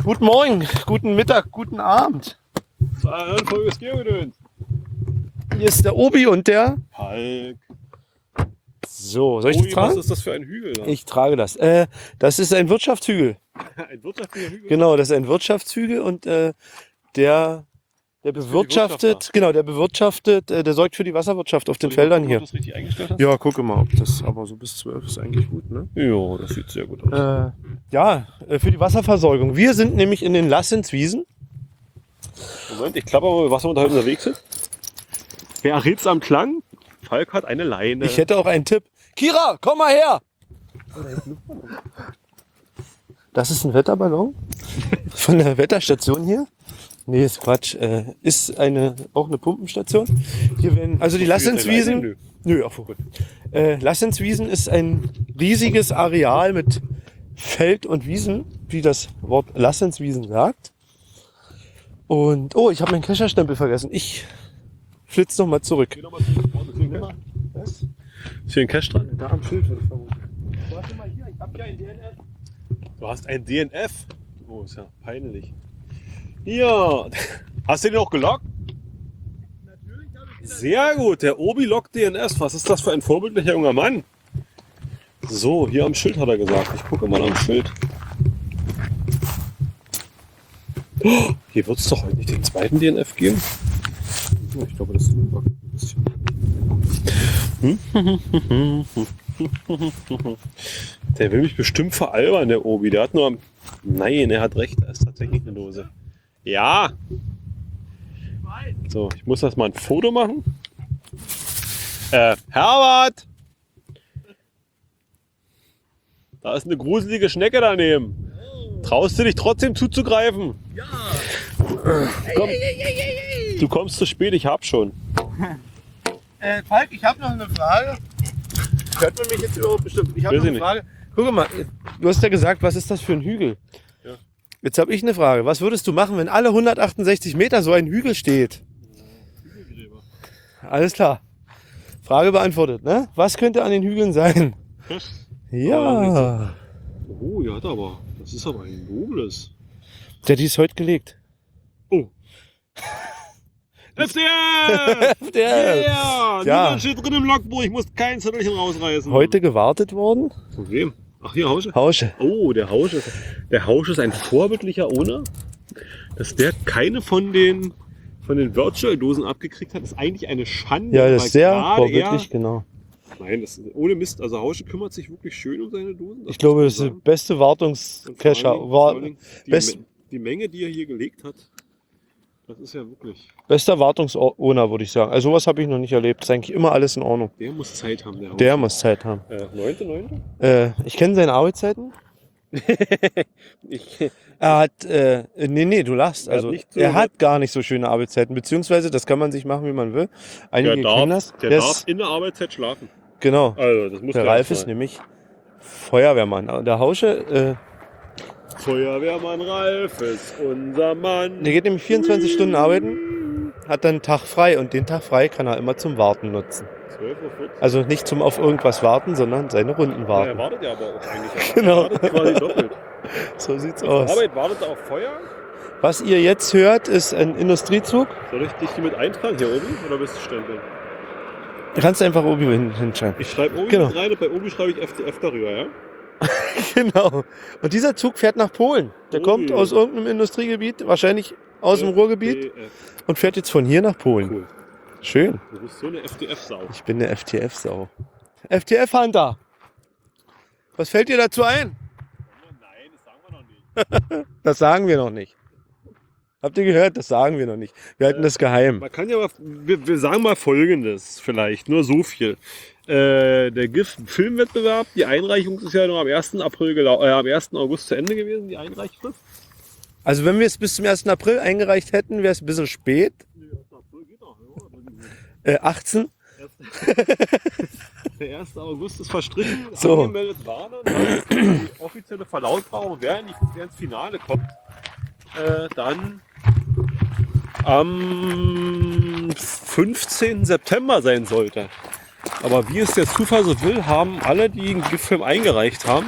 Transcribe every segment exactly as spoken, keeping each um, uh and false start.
Guten Morgen, guten Mittag, guten Abend. Zu einer neuen Folge des Geogedöns. Hier ist der Obi und der Palk. So, soll ich Obi, das tragen? was ist das für ein Hügel da? Ich trage das. Äh, das ist ein Wirtschaftshügel. Ein wirtschaftlicher Hügel? Genau, das ist ein Wirtschaftshügel und äh, der, der bewirtschaftet, genau, der bewirtschaftet, äh, der sorgt für die Wasserwirtschaft auf den Feldern Ob hier. du das richtig eingestellt hast? Ja, gucke mal, ob das, aber so bis zwölf ist eigentlich gut, ne? Ja, das sieht sehr gut aus. Äh, ja, äh, für die Wasserversorgung. Wir sind nämlich in den Lassenswiesen. Moment, ich klappe mal, was wir da unterwegs sind. Wer errät's am Klang? Falk hat eine Leine. Ich hätte auch einen Tipp. Kira, komm mal her! Das ist ein Wetterballon von der Wetterstation hier. Nee, ist Quatsch. Äh, ist eine, auch eine Pumpenstation. Hier werden, also die Lassenswiesen. Nö. Nö, auch gut. Äh, Lassenswiesen ist ein riesiges Areal mit Feld und Wiesen, wie das Wort Lassenswiesen sagt. Und, oh, ich habe meinen Kescherstempel vergessen. Ich flitze noch mal zurück. Geh noch mal zurück. Was? Ist hier ein Cache dran? Da am Schild würde ich vermuten. Warte mal hier, ich hab ja ein D N F. Du hast ein D N F? Oh, ist ja peinlich. Ja. Hast du den auch gelockt? Natürlich habe ich Sehr gut, der Obi lockt D N S. Was ist das für ein vorbildlicher junger Mann? So, hier am Schild hat er gesagt. Ich gucke mal am Schild. Oh, hier wird es doch heute nicht den zweiten D N F geben. Ich glaube, das ist ein bisschen. Der will mich bestimmt veralbern, der Obi. Der hat nur. Nein, er hat recht. Da ist tatsächlich eine Dose. Ja. So, ich muss das mal ein Foto machen. Äh, Herbert! Da ist eine gruselige Schnecke daneben. Traust du dich trotzdem zuzugreifen? Ja. Komm. Du kommst zu spät, ich hab schon. Äh, Falk, ich habe noch eine Frage. Hört man mich jetzt überhaupt bestimmt? Ich habe Weiß noch ich eine Frage. Guck mal, du hast ja gesagt, was ist das für ein Hügel? Ja. Jetzt habe ich eine Frage. Was würdest du machen, wenn alle hundertachtundsechzig Meter so ein Hügel steht? Alles klar. Frage beantwortet, ne? Was könnte an den Hügeln sein? Ja. Oh, ja, aber. Das ist aber ein nobles. Der die ist heute gelegt. Oh. F D F! Der Yeah! Ja. Niemand steht drin im Logbuch, ich muss kein Zettelchen rausreißen. heute gewartet worden. Von wem? Ach, hier Hausche. Hausche. Oh, der Hausche ist, der Hausche ist ein vorbildlicher Owner. Dass der keine von den, von den Virtual-Dosen abgekriegt hat, ist eigentlich eine Schande. Ja, das weil ist sehr gerade vorbildlich, genau. Er, nein, das ist ohne Mist. Also Hausche kümmert sich wirklich schön um seine Dosen. Ich glaube, das ist der beste Und vor Wartungscacher. allen Dingen- vor War, allen Dingen die, best- Me- die Menge, die er hier gelegt hat, das ist ja wirklich. bester Wartungsowner, würde ich sagen. Also sowas habe ich noch nicht erlebt. Ist eigentlich immer alles in Ordnung. Der muss Zeit haben, der Hausche. Der muss Zeit haben. Äh, neunte, neunte? Äh, ich kenne seine Arbeitszeiten. Ich, Er hat, äh, nee, nee, du lachst. Er hat Also, nicht so- er hat gar nicht so schöne Arbeitszeiten. Beziehungsweise, das kann man sich machen, wie man will. Einige der kennen darf, das. der Der darf ist, in der Arbeitszeit schlafen. genau. Also, das muss Der der Ralf sein. ist nämlich Feuerwehrmann. Der Hausche, Feuerwehrmann Ralf ist unser Mann. äh, der geht nämlich vierundzwanzig Stunden arbeiten, hat dann einen Tag frei und den Tag frei kann er immer zum Warten nutzen. zwölf Uhr vierzig. Also nicht zum auf irgendwas warten, sondern seine Runden Ja, er warten. wartet ja aber auch eigentlich. Genau. Er wartet quasi doppelt. So sieht's Auf aus. Arbeit wartet er auf Feuer. Was ihr jetzt hört, ist ein Industriezug. Soll ich dich hier mit eintragen hier oben oder bist du stempeln? Du kannst einfach oben hin, hinschreiben. Ich schreibe Obi Genau. mit rein und bei Obi schreibe ich F D F darüber, ja? Genau. Und dieser Zug fährt nach Polen. Der Ui. kommt aus irgendeinem Industriegebiet, wahrscheinlich aus dem Ruhrgebiet F D F. und fährt jetzt von hier nach Polen. Cool. Schön. Du bist so eine F D F-Sau. Ich bin der F T F-Sau. F T F-Hunter. Was fällt dir dazu ein? Nein, das sagen wir noch nicht. Das sagen wir noch nicht. Habt ihr gehört? Das sagen wir noch nicht. Wir halten das geheim. Man kann ja mal, wir, wir sagen mal Folgendes vielleicht, nur so viel. Äh, der G I F-Filmwettbewerb, die Einreichung ist ja noch am ersten April gelau- äh, am ersten August zu Ende gewesen, die Einreichfrist. Also wenn wir es bis zum ersten April eingereicht hätten, wäre es ein bisschen spät. Nee, ersten April geht noch, ja. Äh, achtzehn. Der erste August ist verstrichen, So. angemeldet waren und dann die offizielle Verlautbarung, wer, in die, wer ins Finale kommt, äh, dann am fünfzehnten September sein sollte. Aber wie es der Zufall so will, haben alle, die einen GIF-Film eingereicht haben,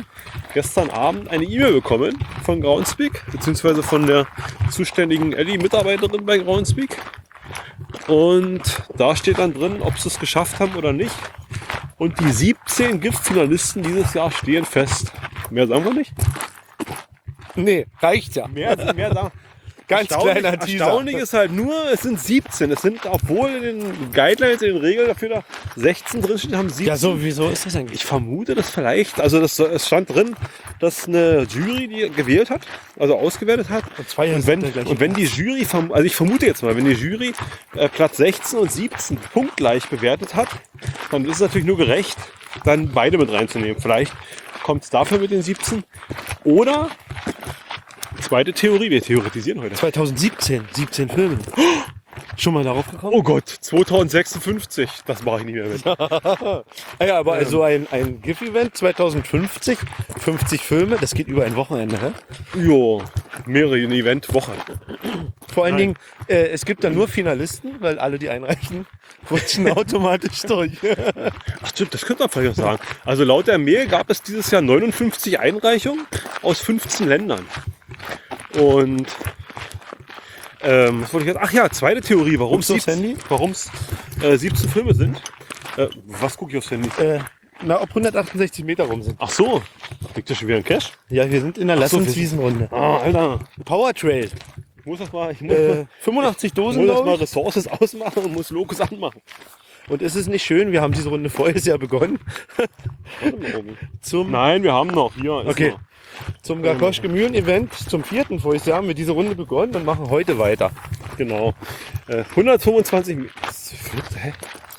gestern Abend eine E-Mail bekommen von Groundspeak, beziehungsweise von der zuständigen Elli-Mitarbeiterin bei Groundspeak. Und da steht dann drin, ob sie es geschafft haben oder nicht. Und die siebzehn GIF-Finalisten dieses Jahr stehen fest. Mehr sagen wir nicht? Nee, reicht ja. Mehr, mehr sagen Ganz Erstaunlich, kleiner Teaser. erstaunlich ist halt nur, es sind siebzehn. Es sind, obwohl in den Guidelines, in den Regeln dafür da sechzehn drinstehen, haben siebzehn. Ja, so, wieso ist das eigentlich? Ich vermute, dass vielleicht, also das, es stand drin, dass eine Jury die gewählt hat, also ausgewertet hat. Und zwei Und wenn, und wenn die Jury, verm- also ich vermute jetzt mal, wenn die Jury äh, Platz sechzehn und siebzehn punktgleich bewertet hat, dann ist es natürlich nur gerecht, dann beide mit reinzunehmen. Vielleicht kommt es dafür mit den siebzehn. Oder, zweite Theorie, wir theoretisieren heute. zweitausendsiebzehn, siebzehn Filme. Schon mal darauf gekommen? Oh Gott, zweitausendsechsundfünfzig, das mache ich nicht mehr mit. Ah ja, aber also ein, ein GIF-Event zweitausendfünfzig, fünfzig Filme, das geht über ein Wochenende, hä? Jo, mehrere Event-Wochen. Vor allen Nein. Dingen, äh, es gibt dann nur Finalisten, weil alle, die einreichen, rutschen automatisch durch. Ach stimmt, das könnte man vielleicht noch sagen. Also laut der Mail gab es dieses Jahr neunundfünfzig Einreichungen aus fünfzehn Ländern. Und ähm, was wollte ich jetzt? Ach ja, zweite Theorie, warum Guckst du aufs Handy? es äh, siebzehn Filme sind. Äh, was gucke ich aufs Handy? äh, na, ob hundertachtundsechzig Meter rum sind. Ach so, liegt da schon wieder ein Cash? Ja, wir sind in der Ach so, wir Lassenswiesenrunde. Ah, Alter. Power Trail. Ich muss das mal, ich muss, Äh, fünfundachtzig ich Dosen, muss das mal glaube ich. Ressources ausmachen und muss Logos anmachen. Und ist es nicht schön, wir haben diese Runde voriges Jahr begonnen. Warte mal oben. Zum, Nein, wir haben noch. Hier ist Okay. noch. zum Gakoschke Mühlen Event, zum vierten voriges Jahr haben wir diese Runde begonnen und machen heute weiter. Genau. Äh, hundertfünfundzwanzig Meter. Hä?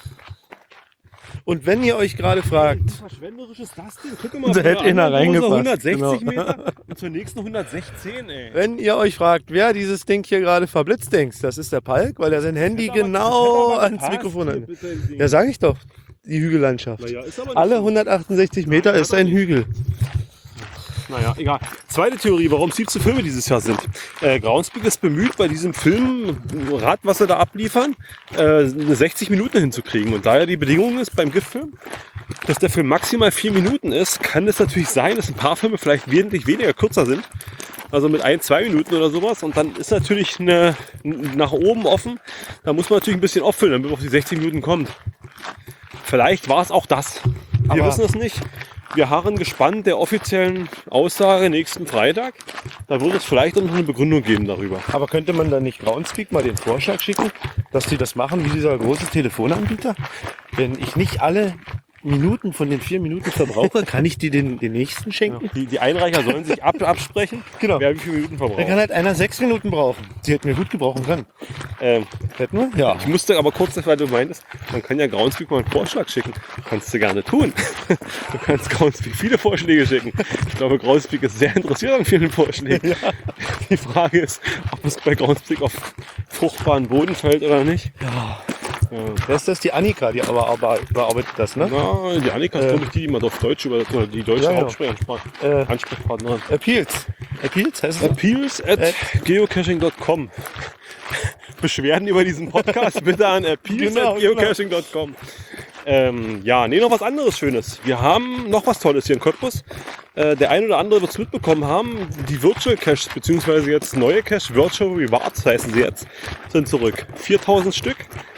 Und wenn ihr euch gerade fragt, Wie verschwenderisch ist das denn? Guck mal, Da hätte bei der einer anderen Dose reingepasst, hundertsechzig genau. Meter und zur nächsten hundertsechzehn, ey. wenn ihr euch fragt, wer dieses Ding hier gerade verblitzt, denkst, das ist der Palk, weil er sein Handy Hätte aber- genau hätte aber ans gepasst, Mikrofon hier hat. bitte im Ding. Ja, sag ich doch. Die Hügellandschaft. Naja, ist aber nicht Alle so. hundertachtundsechzig Meter ist ein Hügel. Naja, egal. Zweite Theorie, warum es siebzehn Filme dieses Jahr sind. Äh, Groundspeak ist bemüht, bei diesem Filmrad, was sie da abliefern, äh, eine sechzig Minuten hinzukriegen. Und da ja die Bedingung ist beim GIF-Film, dass der Film maximal vier Minuten ist, kann es natürlich sein, dass ein paar Filme vielleicht wesentlich weniger kürzer sind. Also mit ein, zwei Minuten oder sowas. Und dann ist natürlich eine, nach oben offen. Da muss man natürlich ein bisschen auffüllen, damit man auf die sechzig Minuten kommt. Vielleicht war es auch das. Wir Aber- wissen es nicht. Wir harren gespannt der offiziellen Aussage nächsten Freitag. Da wird es vielleicht noch eine Begründung geben darüber. Aber könnte man dann nicht Groundspeak mal den Vorschlag schicken, dass die das machen wie dieser große Telefonanbieter? Wenn ich nicht alle Minuten von den vier Minuten verbrauche, kann ich die den, den nächsten schenken? Die, die Einreicher sollen sich ab, absprechen, Genau. wer wie viele Minuten Dann kann verbraucht. halt einer sechs Minuten brauchen. Sie hätten mir gut gebrauchen können. Ähm, Hätten wir? Ja. ich musste aber kurz, weil du meintest, man kann ja Groundspeak mal einen Vorschlag schicken. Kannst du gerne tun. Du kannst Groundspeak viele Vorschläge schicken. Ich glaube, Groundspeak ist sehr interessiert an vielen Vorschlägen. Die Frage ist, ob es bei Groundspeak auf fruchtbaren Boden fällt oder nicht. Ja. Ja. Das ist das die Annika, die aber, aber überarbeitet das, ne? Na, die Annika ist, Äh, glaube ich, die, die mal auf Deutsch übersetzt, oder die deutsche Ja, ja. Hauptsprechersprache. Äh, Ansprechpartnerin. Appeals. Appeals heißt es? Appeals at geocaching dot com. Beschwerden über diesen Podcast bitte an appeals Genau, at geocaching dot com. Ähm, ja, nee, noch was anderes Schönes. Wir haben noch was Tolles hier in Cottbus. Äh, der ein oder andere wird es mitbekommen haben. Die Virtual Caches, beziehungsweise jetzt neue Cache, Virtual Rewards heißen sie jetzt, sind zurück. viertausend Stück.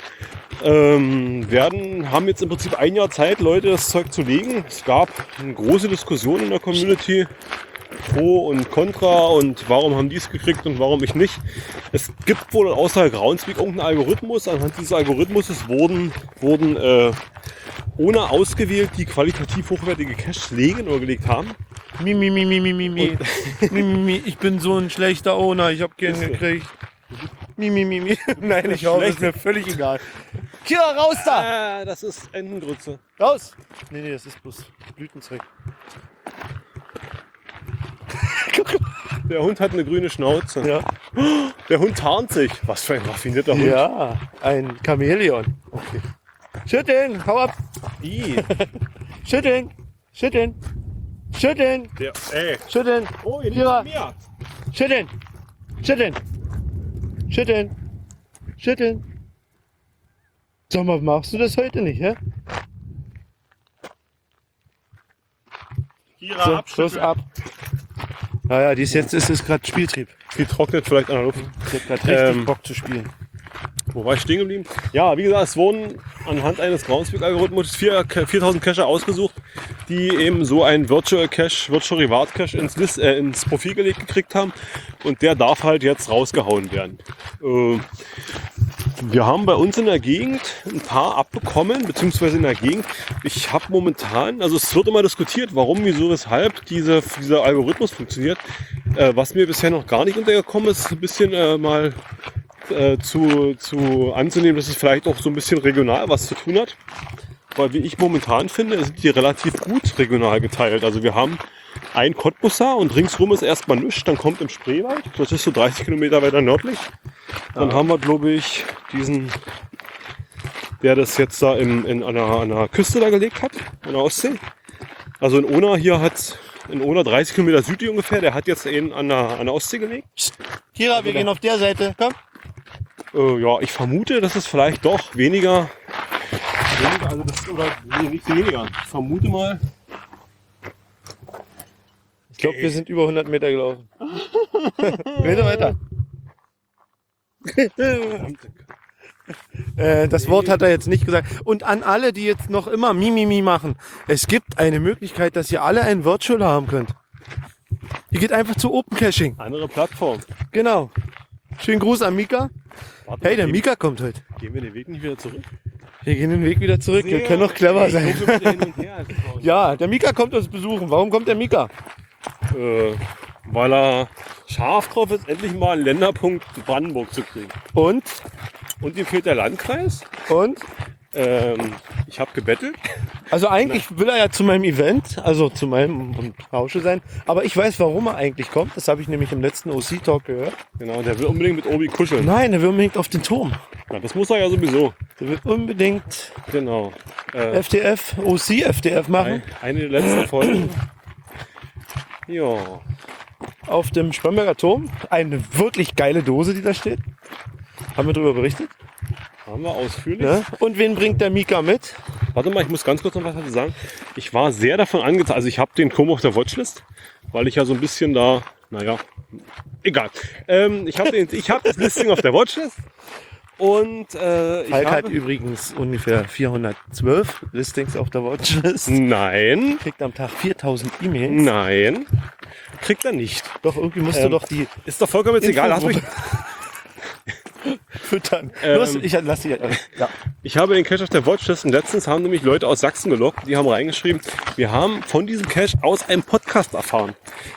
Ähm, werden, haben jetzt im Prinzip ein Jahr Zeit, Leute das Zeug zu legen. Es gab eine große Diskussion in der Community. Pro und Contra und warum haben die es gekriegt und warum ich nicht. Es gibt wohl außer Groundspeak irgendeinen Algorithmus. Anhand dieses Algorithmus wurden, wurden äh, ohne ausgewählt, die qualitativ hochwertige Caches legen oder gelegt haben. Mi, mi, mi, mi, mi, mi, mi. mi, mi, mi. Ich bin so ein schlechter Owner, ich hab keinen Ist so. gekriegt. Mi, mi, mi, mi. Nein, ich hoffe, ist mir völlig egal. Kira, raus da! Ah, das ist Entengrütze. Raus! Nee, nee, das ist bloß Blütenzeug. Der Hund hat eine grüne Schnauze. Ja. Der Hund tarnt sich. Was für ein raffinierter Hund. Ja, ein Chamäleon. Okay. Schütteln, hau ab! I. Schütteln! Schütteln! Schütteln! Der, ey. Schütteln! Oh, ihr Kira. liegt mir. Schütteln! Schütteln! Schütteln! Schütteln! Sag mal, machst du das heute nicht, hä? Kira, So, abschütteln. Schluss ab. Naja, die ist jetzt ist es gerade Spieltrieb. Die trocknet vielleicht an der Luft. Ich hab gerade richtig Ähm, Bock zu spielen. Wo war ich stehen geblieben? Ja, wie gesagt, es wurden anhand eines Groundspeak-Algorithmus viertausend Cacher ausgesucht, die eben so einen Virtual Cache, Virtual Reward Cache ins, List, äh, ins Profil gelegt gekriegt haben. Und der darf halt jetzt rausgehauen werden. Äh, wir haben bei uns in der Gegend ein paar abbekommen, beziehungsweise in der Gegend. Ich habe momentan, also es wird immer diskutiert, warum, wieso, weshalb diese, dieser Algorithmus funktioniert. Äh, was mir bisher noch gar nicht untergekommen ist, ein bisschen äh, mal Äh, zu, zu anzunehmen, dass es vielleicht auch so ein bisschen regional was zu tun hat. Weil wie ich momentan finde, sind die relativ gut regional geteilt. Also wir haben ein Cottbusser und ringsrum ist erstmal nichts. Dann kommt im Spreewald, das ist so dreißig Kilometer weiter nördlich. Dann Ja. haben wir, glaube ich, diesen, der das jetzt da in, in an, der, an der Küste da gelegt hat, an der Ostsee. Also in Ona hier hat in Ona dreißig Kilometer südlich ungefähr, der hat jetzt einen an der, an der Ostsee gelegt. Kira, wir gehen auf der Seite. Komm. Äh, ja, ich vermute, dass es vielleicht doch weniger, weniger also das, oder nee, nicht weniger. Ich vermute mal. Ich glaube, wir sind über hundert Meter gelaufen. Rede weiter. Äh, das Wort hat er jetzt nicht gesagt. Und an alle, die jetzt noch immer Mimimi machen, es gibt eine Möglichkeit, dass ihr alle einen Virtual haben könnt. Ihr geht einfach zu Open Caching. Andere Plattform. Genau. Schönen Gruß an Mika. Warte Hey, mal, der gehen- Mika kommt heute. Gehen wir den Weg nicht wieder zurück? Wir gehen den Weg wieder zurück. Wir können doch clever sein. Ja, der Mika kommt uns besuchen. Warum kommt der Mika? Äh, weil er scharf drauf ist, endlich mal einen Länderpunkt Brandenburg zu kriegen. Und? Und ihm fehlt der Landkreis. Und? Ähm, ich habe gebettelt. Also eigentlich will er ja zu meinem Event, also zu meinem Rausche sein. Aber ich weiß, warum er eigentlich kommt. Das habe ich nämlich im letzten O C-Talk gehört. Genau, der will unbedingt mit Obi kuscheln. Nein, er will unbedingt auf den Turm. Na, das muss er ja sowieso. Der will unbedingt Genau. Äh, F T F, O C F T F machen. eine der letzten Folgen. Ja. Auf dem Spremberger Turm. Eine wirklich geile Dose, die da steht. Haben wir darüber berichtet. Haben wir ausführlich. Ne? Und wen bringt der Mika mit? Warte mal, ich muss ganz kurz noch was dazu sagen. Ich war sehr davon angetan, also ich habe den Como auf der Watchlist, weil ich ja so ein bisschen da, naja, egal. Ähm, ich habe hab das Listing auf der Watchlist und äh, ich Falk hat habe... übrigens ungefähr vierhundertzwölf Listings auf der Watchlist. Nein, Kriegt am Tag viertausend E-Mails. nein, kriegt er nicht. Doch, irgendwie musst du Ähm, doch die Ist doch vollkommen jetzt egal. Lass mich, füttern. Ähm, Los, ich lass dich. Ja. ich habe den Cache auf der Watchlist und letztens haben nämlich Leute aus Sachsen gelockt, die haben reingeschrieben, wir haben von diesem Cache aus einem Podcast erfahren.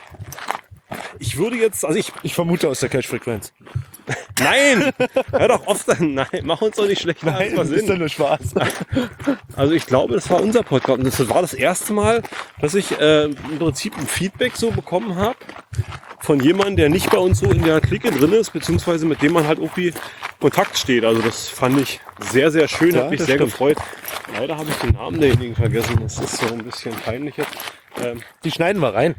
Ich würde jetzt, also ich, Ich vermute aus der Cache-Frequenz. nein, hör doch auf, dann, nein, mach uns doch nicht schlechter als wir das ist doch sind. nur Spaß. Also ich glaube, das war unser Podcast und das war das erste Mal, dass ich äh, im Prinzip ein Feedback so bekommen habe von jemandem, der nicht bei uns so in der Clique drin ist, beziehungsweise mit dem man halt irgendwie Kontakt steht. Also das fand ich sehr, sehr schön, Ja, hat mich das sehr stimmt. gefreut. Leider habe ich den Namen derjenigen vergessen, das ist so ein bisschen peinlich jetzt. Ähm, Die schneiden wir rein.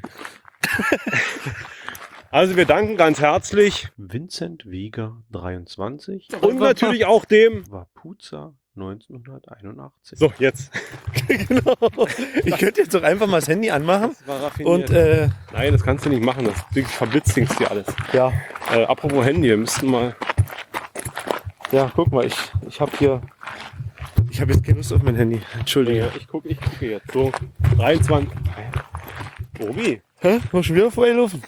also wir danken ganz herzlich Vincent Weger dreiundzwanzig, und natürlich auch dem... Wapuza neunzehnhunderteinundachtzig. So, jetzt. Genau. Ich könnte jetzt doch einfach mal das Handy anmachen. War raffiniert. Und äh, Nein, das kannst du nicht machen, das Ding verblitzt dir alles. ja, Äh, apropos Handy, wir müssten mal... ja, guck mal, ich, ich habe hier. Ich habe jetzt keine Lust auf mein Handy. Entschuldige. Ja, ich gucke ich gucke jetzt. So, dreiundzwanzig. Obi, Hä? War schon wieder vorbeigelaufen?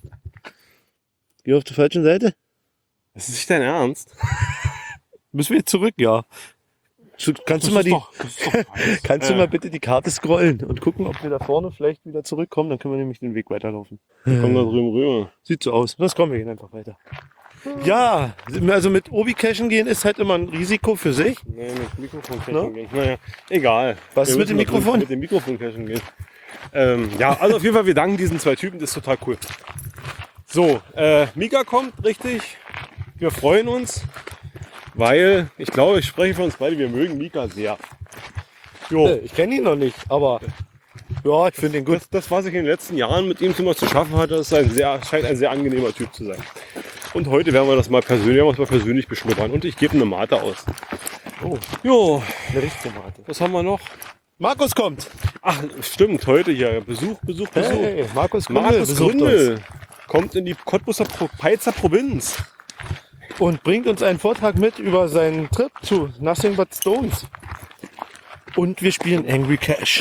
Geh auf der falschen Seite? das ist nicht dein Ernst? Müssen wir jetzt zurück? Ja. Sch- Kannst du mal ist die, doch, das ist doch heiß. kannst du Äh, mal bitte die Karte scrollen und gucken, ob wir da vorne vielleicht wieder zurückkommen? Dann können wir nämlich den Weg weiterlaufen. Komm da drüben rüber. Sieht so aus. Das kommen wir gehen einfach weiter. Ja, also mit Obi-Cashen gehen ist halt immer ein Risiko für sich. Nee, mit Mikrofon cashen Ne? gehen. Naja, egal. Was ist Wir mit dem müssen doch Mikrofon? Mit dem Mikrofon cashen gehen. Ähm, ja, also auf jeden Fall, wir danken diesen zwei Typen, das ist total cool. So, äh, Mika kommt, richtig. Wir freuen uns, weil ich glaube, ich spreche für uns beide, wir mögen Mika sehr. Jo. Ich kenne ihn noch nicht, aber ja, ich finde ihn gut. Das, das, was ich in den letzten Jahren mit ihm immer zu schaffen hatte, ist ein sehr, scheint ein sehr angenehmer Typ zu sein. Und heute werden wir das mal persönlich, werden wir uns mal persönlich beschnuppern. Und ich gebe eine Mate aus. Oh, Jo, eine richtige Mate. was haben wir noch? Markus kommt. Ach, stimmt, heute hier. Besuch, Besuch, Besuch. Hey, Markus Gründel Markus besucht Gründel kommt in die Cottbuser Pro Peitzer Provinz. uns und bringt uns einen Vortrag mit über seinen Trip zu Nothing But Stones. Und wir spielen Angry Cash.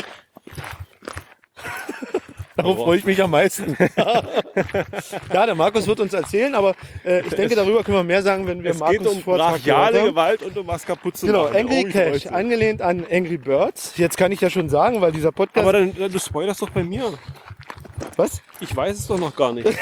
Darauf freue ich mich am meisten. Ja, der Markus wird uns erzählen, aber äh, ich denke, darüber können wir mehr sagen, wenn wir Es Markus geht um Vortrag gehört brachiale haben. Gewalt und um was kaputt zu Genau, machen. Angry Oh, ich freue Cash, mich. angelehnt an Angry Birds. Jetzt kann ich ja schon sagen, weil dieser Podcast... Aber dann, dann du spoilerst doch bei mir. was? Ich weiß es doch noch gar nicht.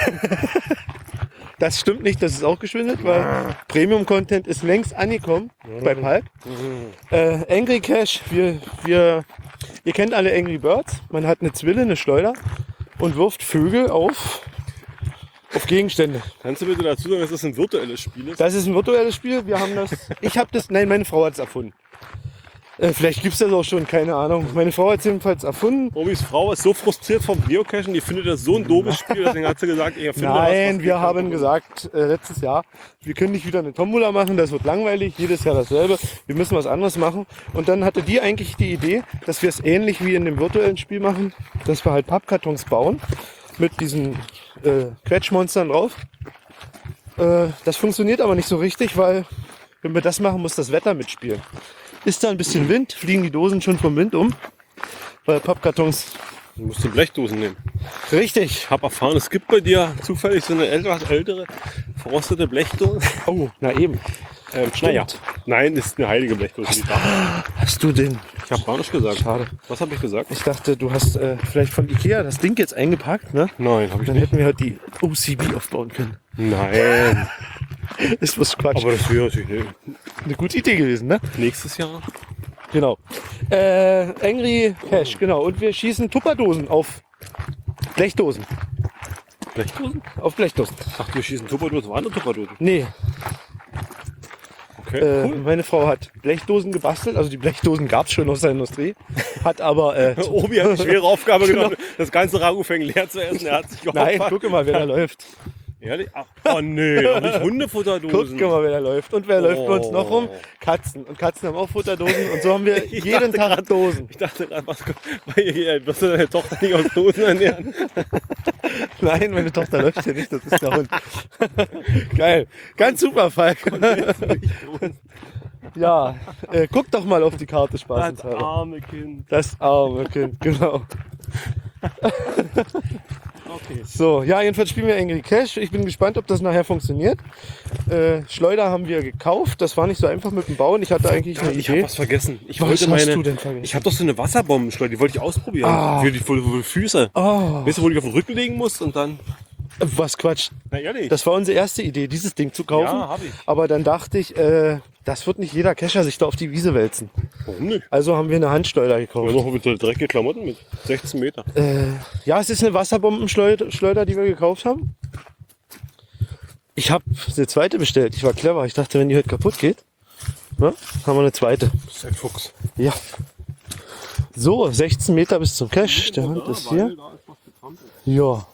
Das stimmt nicht, das ist auch geschwindelt, weil Premium-Content ist längst angekommen bei Palk. Äh, Angry Cash, wir, wir, ihr kennt alle Angry Birds. Man hat eine Zwille, eine Schleuder und wirft Vögel auf, auf Gegenstände. Kannst du bitte dazu sagen, dass das ein virtuelles Spiel ist? Das ist ein virtuelles Spiel. Wir haben das, ich habe das, nein, meine Frau hat es erfunden. Äh, vielleicht gibt es das auch schon, keine Ahnung. Meine Frau hat es jedenfalls erfunden. Robis Frau ist so frustriert vom Geocachen, die findet das so ein doofes Spiel, deswegen hat sie gesagt, ich erfinde was, Nein, was wir geht. haben gesagt, äh, letztes Jahr, wir können nicht wieder eine Tombola machen, das wird langweilig, jedes Jahr dasselbe, wir müssen was anderes machen. Und dann hatte die eigentlich die Idee, dass wir es ähnlich wie in dem virtuellen Spiel machen, dass wir halt Pappkartons bauen mit diesen äh, Quetschmonstern drauf. Äh, das funktioniert aber nicht so richtig, weil wenn wir das machen, muss das Wetter mitspielen. Ist da ein bisschen Wind, fliegen die Dosen schon vom Wind um, weil Pappkartons... Du musst die Blechdosen nehmen. Richtig. Ich habe erfahren, es gibt bei dir zufällig so eine etwas ältere, verrostete Blechdose. Oh, na eben. Ähm, naja, nein, ist eine heilige Blechdose. Die darf. Hast du den? Ich habe gar nicht gesagt. Schade. Was habe ich gesagt? Ich dachte, du hast äh, vielleicht von Ikea das Ding jetzt eingepackt, ne? Nein, habe ich Dann nicht. hätten wir halt die O C B aufbauen können. Nein, Ist was Quatsch. aber das wäre natürlich eine gute Idee gewesen, ne? nächstes Jahr. Genau. Äh, Angry Cash, genau. Und wir schießen Tupperdosen auf Blechdosen. Blechdosen? Auf Blechdosen. Ach, wir schießen Tupperdosen, waren andere Tupperdosen. Nee, Okay, äh, cool. meine Frau hat Blechdosen gebastelt. Also die Blechdosen gab es schon aus der Industrie. Hat aber... Äh, Obi hat die schwere Aufgabe genommen, das ganze Ragufeng leer zu essen. Er hat sich Nein, geopfert. guck mal, wer da läuft. Ehrlich? Ach, oh nee, doch nicht Hundefutterdosen. Guck mal, wer da läuft. Und wer läuft bei uns noch rum? Oh. Katzen. Und Katzen haben auch Futterdosen. Und so haben wir Ich jeden dachte Tag grad- Dosen. Ich dachte gerade, was weil ihr- wirst du deine Tochter nicht aus Dosen ernähren? Nein, meine Tochter läuft hier nicht, das ist der Hund. Geil. Ganz super, Falk. Ja, äh, guck doch mal auf die Karte, Das spaßenshalber. arme Kind. Das arme Kind, genau. Okay. So, ja, jedenfalls spielen wir Angry Cash. Ich bin gespannt, ob das nachher funktioniert. Äh, Schleuder haben wir gekauft. Das war nicht so einfach mit dem Bauen. Ich hatte eigentlich eine Ich habe Idee. was vergessen. Ich Was wollte hast meine. du denn vergessen? Ich habe doch so eine Wasserbombenschleuder, die wollte ich ausprobieren. Ah. Für die, für die Füße. Oh, Weißt du, wo du die auf den Rücken legen musst und dann. was Quatsch. Na ehrlich. Das war unsere erste Idee, dieses Ding zu kaufen. Ja, hab ich. Aber dann dachte ich, äh, das wird nicht jeder Cacher sich da auf die Wiese wälzen. Warum nicht? Also haben wir eine Handschleuder Ich gekauft. noch mit so dreckige Klamotten mit sechzehn Meter. Äh, ja, es ist eine Wasserbombenschleuder, Schleuder, die wir gekauft haben. Ich habe eine zweite bestellt. Ich war clever. Ich dachte, wenn die heute kaputt geht, ne, haben wir eine zweite. Das ist ein Fuchs. Ja. So, sechzehn Meter bis zum Cache. Der Hund ist hier. Ja.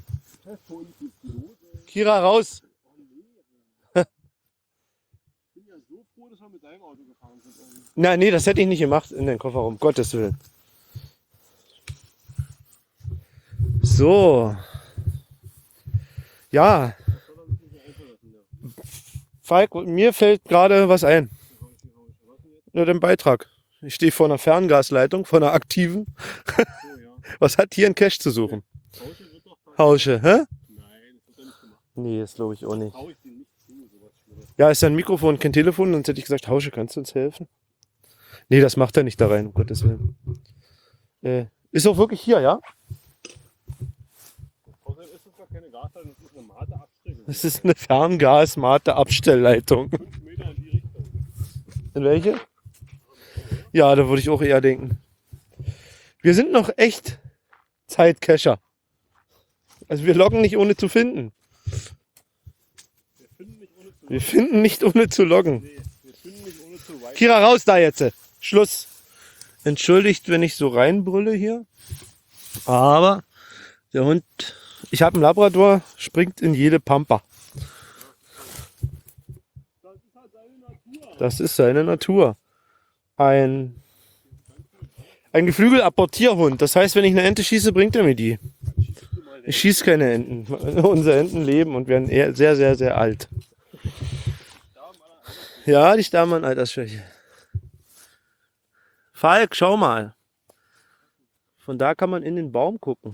Kira, raus. Ich bin ja so froh, dass wir mit deinem Auto gefahren sind. Na, nee, das hätte ich nicht gemacht in den Kofferraum. Gottes Willen. So. Ja. Falk, mir fällt gerade was ein. Nur den Beitrag. Ich stehe vor einer Ferngasleitung, vor einer aktiven. Was hat hier ein Cache zu suchen? Hausche, hä? Nein, das wird ja nicht gemacht. Nee, das glaube ich auch nicht. Trau ich dir nicht zu, sowas Schlimmes. Ja, ist ja ein Mikrofon, kein Telefon. Sonst hätte ich gesagt, Hausche, kannst du uns helfen? Nee, das macht er nicht da rein, um Gottes Willen. Äh, ist auch wirklich hier, ja? Außerdem ist das gar keine Gasleitung, das ist eine Mate-Abstreckung. Das ist eine Ferngas-Mate-Abstellleitung. fünf Meter in die Richtung. In welche? Ja, da würde ich auch eher denken. Wir sind noch echt Zeitcacher. Also wir loggen nicht ohne zu finden. Wir finden nicht ohne zu. Wir finden nicht ohne zu loggen. Nee, wir finden nicht ohne zu weit. Kira, raus da jetzt. Schluss. Entschuldigt, wenn ich so reinbrülle hier. Aber der Hund, ich habe einen Labrador, springt in jede Pampa. Das ist halt seine Natur. Das ist seine Natur. Ein, Ein Geflügelapportierhund. Das heißt, wenn ich eine Ente schieße, bringt er mir die. Ich schieße keine Enten. Unsere Enten leben und werden eher sehr, sehr, sehr alt. Ja, die sterben an Altersschwäche. Falk, schau mal. Von da kann man in den Baum gucken.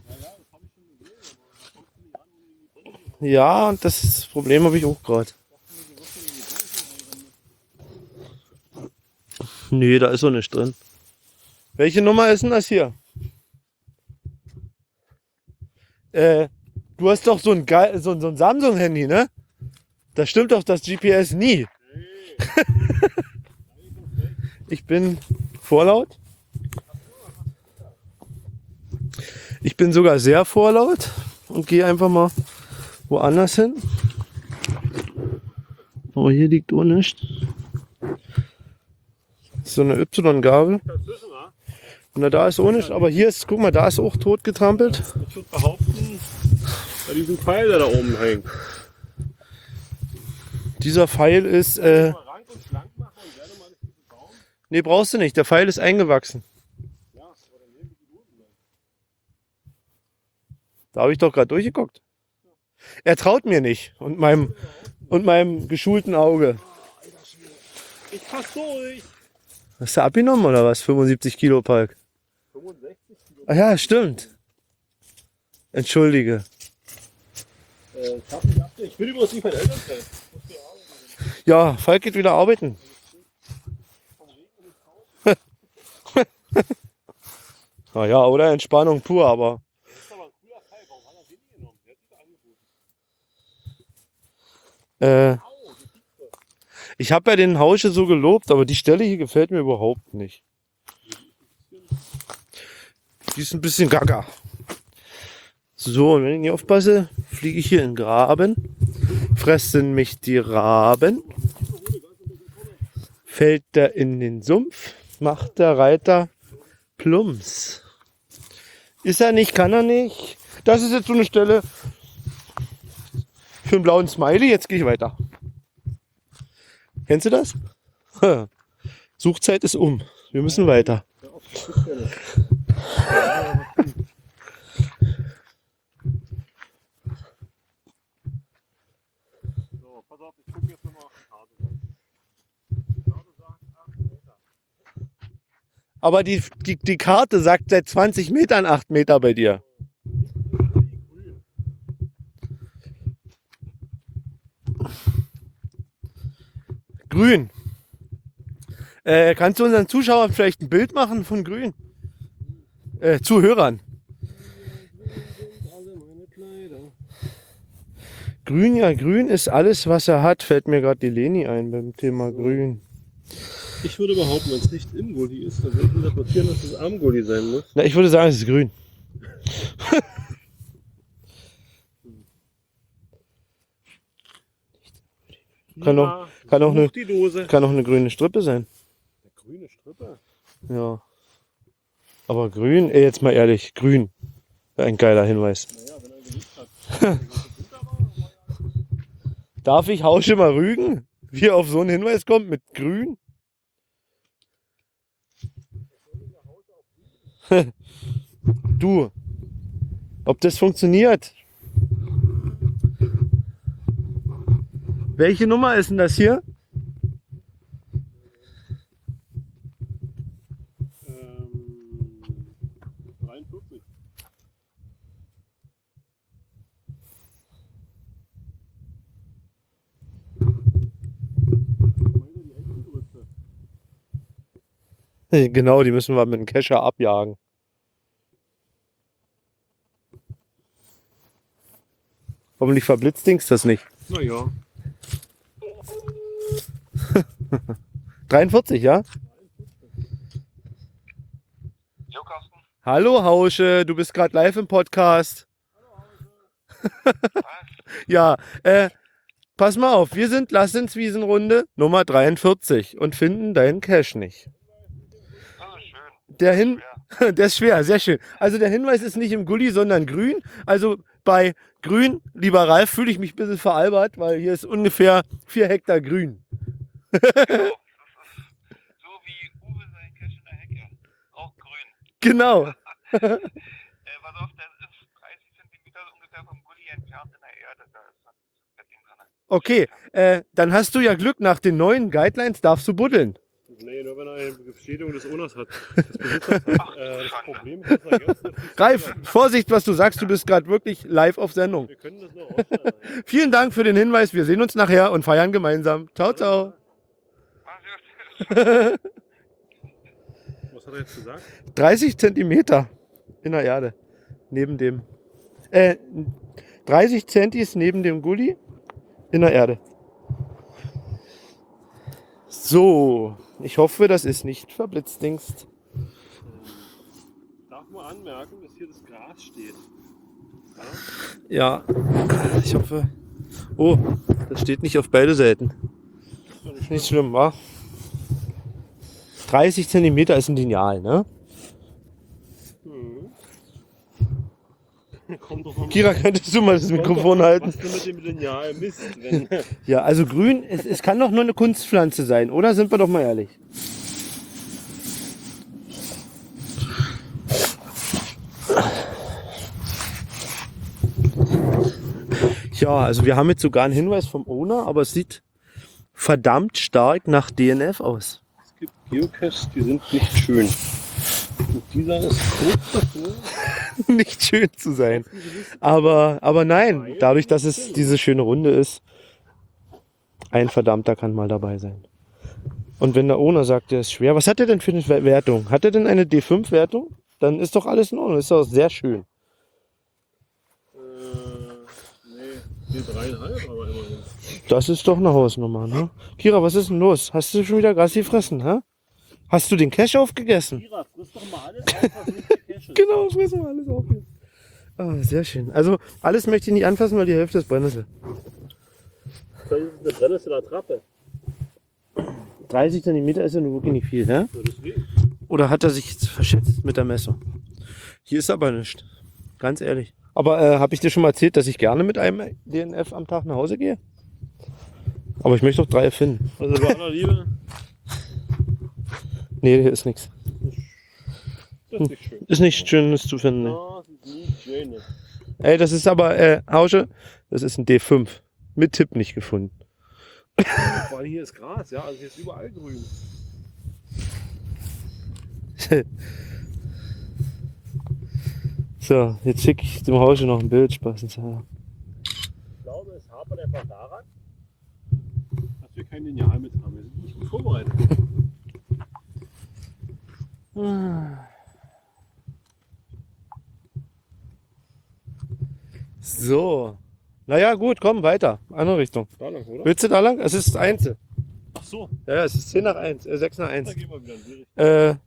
Ja, und das Problem habe ich auch gerade. Nee, da ist so nicht drin. Welche Nummer ist denn das hier? Äh, du hast doch so ein, geil, so, so ein Samsung-Handy, ne? Da stimmt doch das G P S nie. Ich bin vorlaut. Ich bin sogar sehr vorlaut und gehe einfach mal woanders hin. Aber hier liegt auch nichts. So eine Y-Gabel. Na, da ist auch nichts, aber hier ist, guck mal, da ist auch tot getrampelt. Ich würde behaupten, bei diesem Pfeil, der da oben hängt. Dieser Pfeil ist, äh, nee, brauchst du nicht, der Pfeil ist eingewachsen. Da habe ich doch gerade durchgeguckt. Er traut mir nicht und meinem, und meinem geschulten Auge. Ich pass durch. Hast du abgenommen oder was? fünfundsiebzig Kilo, Palk. fünfundsechzig Kilo. Ah ja, stimmt. Entschuldige. Äh, ich, hab nicht abge- ich bin übrigens nicht mein Elternteil. Ja, Falk geht wieder arbeiten. Naja, oder Entspannung pur, aber Das ist aber ein cooler Pfeil. Warum hat er den nicht genommen? Der hat sich angeboten. äh, ich habe ja den Hausche so gelobt, aber die Stelle hier gefällt mir überhaupt nicht. Die ist ein bisschen gaga. So, und wenn ich nicht aufpasse, fliege ich hier in den Graben. Fressen mich die Raben. Fällt der in den Sumpf, macht der Reiter Plumps. Ist er nicht, kann er nicht. Das ist jetzt so eine Stelle für einen blauen Smiley. Jetzt gehe ich weiter. Kennst du das? Suchzeit ist um. Wir müssen weiter. So, pass auf, ich gucke jetzt nochmal auf die Karte. Die Karte sagt acht Meter. Aber die, die, die Karte sagt seit zwanzig Metern acht Meter bei dir. Grün. Äh, kannst du unseren Zuschauern vielleicht ein Bild machen von Grün? Äh, Zuhörern. Alle meine Kleider. Grün, ja, grün ist alles, was er hat. Fällt mir gerade die Leni ein beim Thema Grün. Ich würde behaupten, wenn es nicht im Gulli ist, dann würde ich interpretieren, dass es am Gulli sein muss. Na, ich würde sagen, es ist grün. Kann doch- kann doch eine- Such die Dose. Kann auch eine grüne Strippe sein. Eine grüne Strippe. Ja. Aber grün, ey, jetzt mal ehrlich, grün. Ein geiler Hinweis. Naja, wenn er Gewicht hat. Darf ich Hausche mal rügen? Wie er auf so einen Hinweis kommt mit grün? Du, ob das funktioniert? Welche Nummer ist denn das hier? Ähm, dreiundvierzig. Genau, die müssen wir mit dem Kescher abjagen. Hoffentlich verblitzdings das nicht. Naja. dreiundvierzig, ja? Jo, Carsten. Hallo Hausche, du bist gerade live im Podcast. Ja, äh, pass mal auf, wir sind Lass ins Wiesenrunde Nummer dreiundvierzig und finden deinen Cache nicht. Das ist schön. Der Hin der ist schwer, sehr schön. Also der Hinweis ist nicht im Gully, sondern grün. Also bei grün, lieber Ralf, fühle ich mich ein bisschen veralbert, weil hier ist ungefähr vier Hektar grün. Genau. Das ist so wie Uwe sein Cache in der Hecke. Auch grün. Genau. Äh, pass auf, das ist dreißig Zentimeter ungefähr vom Gully entfernt in der Erde. Da ist das Ding dran. Okay, äh, dann hast du ja Glück, nach den neuen Guidelines darfst du buddeln. Nee, nur wenn er eine Bestätigung des Owners hat. Des Besitzers hat. Äh, das Problem ist, dass er jetzt nicht Ralf, Vorsicht, was du sagst, du bist gerade wirklich live auf Sendung. Wir können das noch rausschneiden. Vielen Dank für den Hinweis, wir sehen uns nachher und feiern gemeinsam. Ciao, ciao. Mach Was hat er jetzt gesagt? dreißig Zentimeter in der Erde. Neben dem. Äh, dreißig Zentis neben dem Gully in der Erde. So, ich hoffe, das ist nicht verblitzdingst. Darf man anmerken, dass hier das Gras steht? Ja, ich hoffe. Oh, das steht nicht auf beide Seiten. Nicht schlimm, wa? dreißig Zentimeter ist ein Lineal, ne? Kommt doch noch Kira, könntest du mal das Mikrofon halten? Was du mit dem Lineal misst, wenn. Ja, also grün, es, es kann doch nur eine Kunstpflanze sein, oder? Sind wir doch mal ehrlich. Ja, also wir haben jetzt sogar einen Hinweis vom Owner, aber es sieht verdammt stark nach D N F aus. Es gibt Geocaches, die sind nicht schön. Und dieser ist kurz davor. Nicht schön zu sein. Aber, aber nein, dadurch, dass es diese schöne Runde ist, ein Verdammter kann mal dabei sein. Und wenn der Owner sagt, der ist schwer, was hat er denn für eine Wertung? Hat er denn eine D fünf Wertung? Dann ist doch alles in Ordnung, ist doch sehr schön. Äh, nee, D dreieinhalb aber immerhin. Das ist doch eine Hausnummer, ne? Kira, was ist denn los? Hast du schon wieder Gras gefressen, hä? Hast du den Cache aufgegessen? Kira, friss doch mal alles auf, was nicht der Cache ist. Genau, fressen wir alles auf. Ah, sehr schön. Also alles möchte ich nicht anfassen, weil die Hälfte ist Brennnessel. Das ist eine Brennnessel-Attrappe. dreißig Zentimeter ist ja nur wirklich nicht viel, ne? Ja, deswegen. Oder hat er sich jetzt verschätzt mit der Messung? Hier ist aber nichts. Ganz ehrlich. Aber äh, habe ich dir schon mal erzählt, dass ich gerne mit einem D N F am Tag nach Hause gehe? Aber ich möchte doch drei finden. Also bei aller Liebe, Nee, hier ist nichts. das ist nicht schön. Ist nichts Schönes zu finden. Ne? Das ist nicht schön. Ey, das ist aber, äh, Hausche, das ist ein D fünf. Mit Tipp nicht gefunden. Vor allem hier ist Gras, ja, also hier ist überall grün. So, jetzt schicke ich dem Hausche noch ein Bild. Spaßenshalber. Ich glaube, es hapert einfach daran, dass wir kein Lineal mit haben. Wir sind nicht gut vorbereitet. So. Naja, gut, komm, weiter. Andere Richtung. Da lang, oder? Willst du da lang? Es ist eins. Ach so, Ja, ja, es ist zehn nach eins, äh, sechs nach eins. da gehen wir wieder in die Richtung. Äh,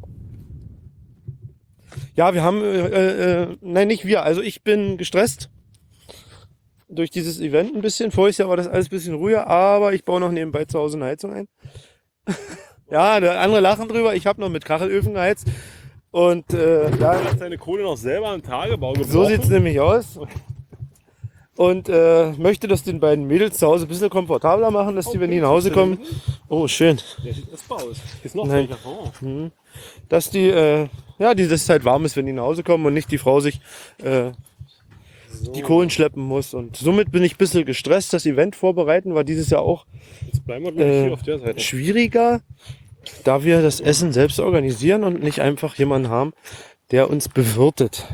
ja, wir haben, äh, äh, nein, nicht wir, also ich bin gestresst durch dieses Event ein bisschen. Voriges Jahr war das alles ein bisschen ruhiger, aber ich baue noch nebenbei zu Hause eine Heizung ein. Ja, der andere lachen drüber, ich habe noch mit Kachelöfen geheizt und äh, Du ja, hast deine Kohle noch selber im Tagebau gebraucht. so sieht's nämlich aus. Und äh, möchte das den beiden Mädels zu Hause ein bisschen komfortabler machen, dass die, wenn die nach Hause kommen, oh schön, Der sieht essbar aus. Ist noch Nein. welcher vor. dass die, äh, ja, die, dass es halt warm ist, wenn die nach Hause kommen und nicht die Frau sich äh, die Kohlen schleppen muss. Und somit bin ich ein bisschen gestresst. Das Event vorbereiten war dieses Jahr auch Jetzt bleiben wir, glaube ich, Äh, hier auf der Seite. schwieriger, da wir das Essen selbst organisieren und nicht einfach jemanden haben, der uns bewirtet.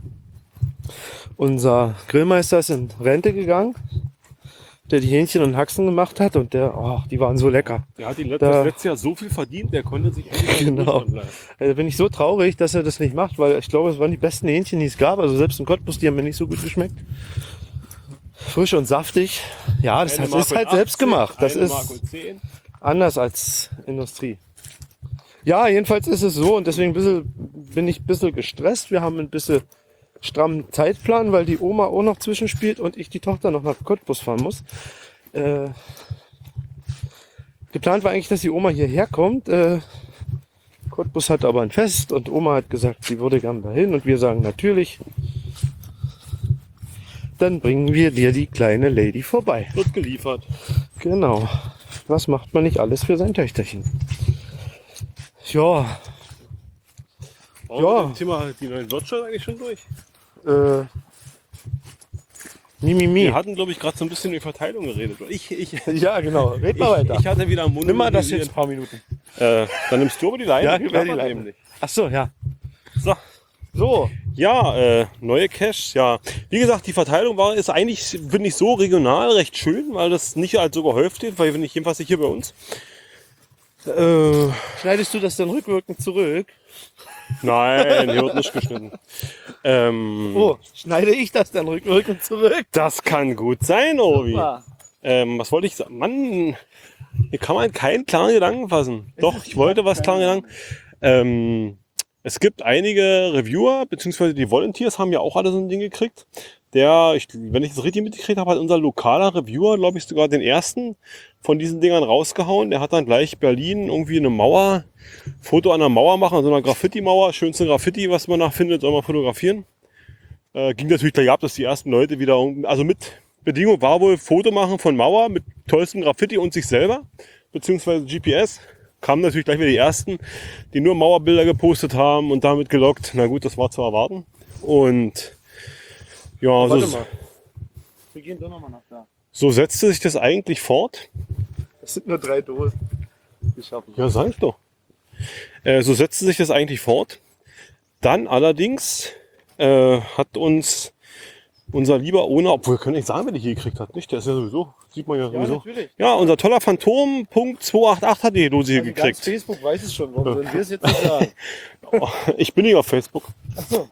Unser Grillmeister ist in Rente gegangen, der die Hähnchen und Haxen gemacht hat und der, oh, die waren so lecker. Der hat ihn let da- das letzte Jahr so viel verdient, der konnte sich endlich Genau. bleiben. Da bin ich so traurig, dass er das nicht macht, weil ich glaube, es waren die besten Hähnchen, die es gab. Also selbst in Cottbus, die haben mir nicht so gut geschmeckt. Frisch und saftig. Ja, das Eine heißt, ist Mark halt und selbst achtzig, gemacht. Das eine ist Mark und zehn. anders als Industrie. Ja, jedenfalls ist es so und deswegen ein bisschen, bin ich ein bisschen gestresst. Wir haben ein bisschen strammen Zeitplan, weil die Oma auch noch zwischenspielt und ich die Tochter noch nach Cottbus fahren muss. Äh, geplant war eigentlich, dass die Oma hierher kommt. Äh, Cottbus hat aber ein Fest und Oma hat gesagt, sie würde gern dahin und wir sagen natürlich, dann bringen wir dir die kleine Lady vorbei. Wird geliefert. Genau. Was macht man nicht alles für sein Töchterchen? Ja. Waren Ja. wir mit dem Thema die neuen Virtual eigentlich schon durch? Äh, mi, mi, mi. Wir hatten, glaube ich, gerade so ein bisschen über Verteilung geredet. Ich, ich, ich, Ja, genau. Red mal weiter. ich hatte wieder am Mund. Nimm mal das jetzt ein paar Minuten. Äh, dann nimmst du aber die Leine. Ja, Ich gib mir die klappert Leine. nämlich. Ach so, ja. So. So. Ja, äh, neue Caches, ja. Wie gesagt, die Verteilung war, ist eigentlich, finde ich, so regional recht schön, weil das nicht halt so gehäuft wird, weil wenn ich jedenfalls nicht hier bei uns. Äh, Schneidest du das dann rückwirkend zurück? nein, hier wird nicht geschnitten. Ähm, Oh, schneide ich das dann rückwirkend zurück? Das kann gut sein, Obi. Super. Ähm, was wollte ich sagen? Mann, hier kann man keinen klaren Gedanken fassen. Doch, ich wollte was klaren Gedanken. Ähm, es gibt einige Reviewer, beziehungsweise die Volunteers haben ja auch alle so ein Ding gekriegt. Der, ich, wenn ich das richtig mitgekriegt habe, hat unser lokaler Reviewer, glaube ich, sogar den ersten von diesen Dingern rausgehauen. Der hat dann gleich Berlin irgendwie eine Mauer, Foto an einer Mauer machen, an so einer Graffiti-Mauer. Schönste Graffiti, was man da findet, soll man fotografieren. Äh, ging natürlich gleich ab, dass die ersten Leute wieder, also mit Bedingung war wohl Foto machen von Mauer mit tollstem Graffiti und sich selber, beziehungsweise G P S. Kamen natürlich gleich wieder die ersten, die nur Mauerbilder gepostet haben und damit gelockt. Na gut, das war zu erwarten. Und ja, Warte so, mal. Wir gehen doch nochmal nach da. so setzte sich das eigentlich fort. Das sind nur drei Dosen. Wir schaffen. Ja, sag ich doch. Äh, so setzte sich das eigentlich fort. Dann allerdings äh, hat uns unser lieber Owner, obwohl wir können nicht sagen, wer die hier gekriegt hat, nicht? Der ist ja sowieso, sieht man ja Ja, sowieso. natürlich. Ja, unser toller Phantom Punkt zweihundertachtzig hat die Dose hier Also ganz gekriegt. Facebook weiß es schon, warum sollen wir es jetzt nicht sagen? Ich bin nicht auf Facebook. Achso,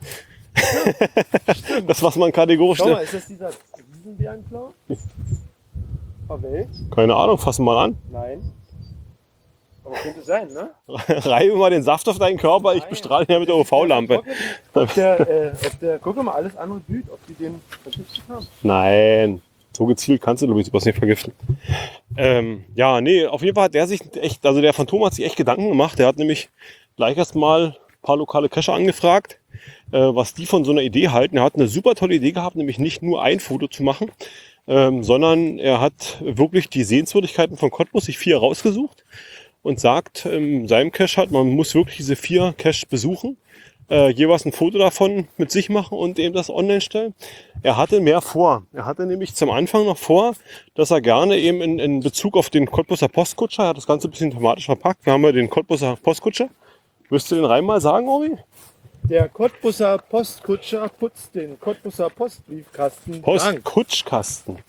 Das, was man kategorisch... schau mal, ist das dieser Riesenbärenklau? Verwelkt? Keine Ahnung, fassen wir mal an. Nein. Aber könnte sein, ne? Reibe mal den Saft auf deinen Körper, ich Nein. bestrahle ihn ja mit der U V-Lampe. Ob der, äh, ob der, guck mal, alles andere blüht, ob die den vergiftet haben. Nein, so gezielt kannst du, glaube ich, sowas nicht vergiften. Ähm, ja, nee, auf jeden Fall hat der sich echt, also der Phantom hat sich echt Gedanken gemacht. Der hat nämlich gleich erstmal ein paar lokale Cacher angefragt, äh, was die von so einer Idee halten. Er hat eine super tolle Idee gehabt, nämlich nicht nur ein Foto zu machen, ähm, sondern er hat wirklich die Sehenswürdigkeiten von Cottbus sich vier rausgesucht und sagt in seinem Cache halt, man muss wirklich diese vier Caches besuchen, äh, jeweils ein Foto davon mit sich machen und eben das online stellen. Er hatte mehr vor. Er hatte nämlich zum Anfang noch vor, dass er gerne eben in, in Bezug auf den Cottbuser Postkutscher, er hat das Ganze ein bisschen thematisch verpackt, wir haben ja den Cottbuser Postkutscher. Willst du den Reim mal sagen, Obi? Der Cottbuser Postkutscher putzt den Cottbuser Postbriefkasten blank. Postkutschkasten.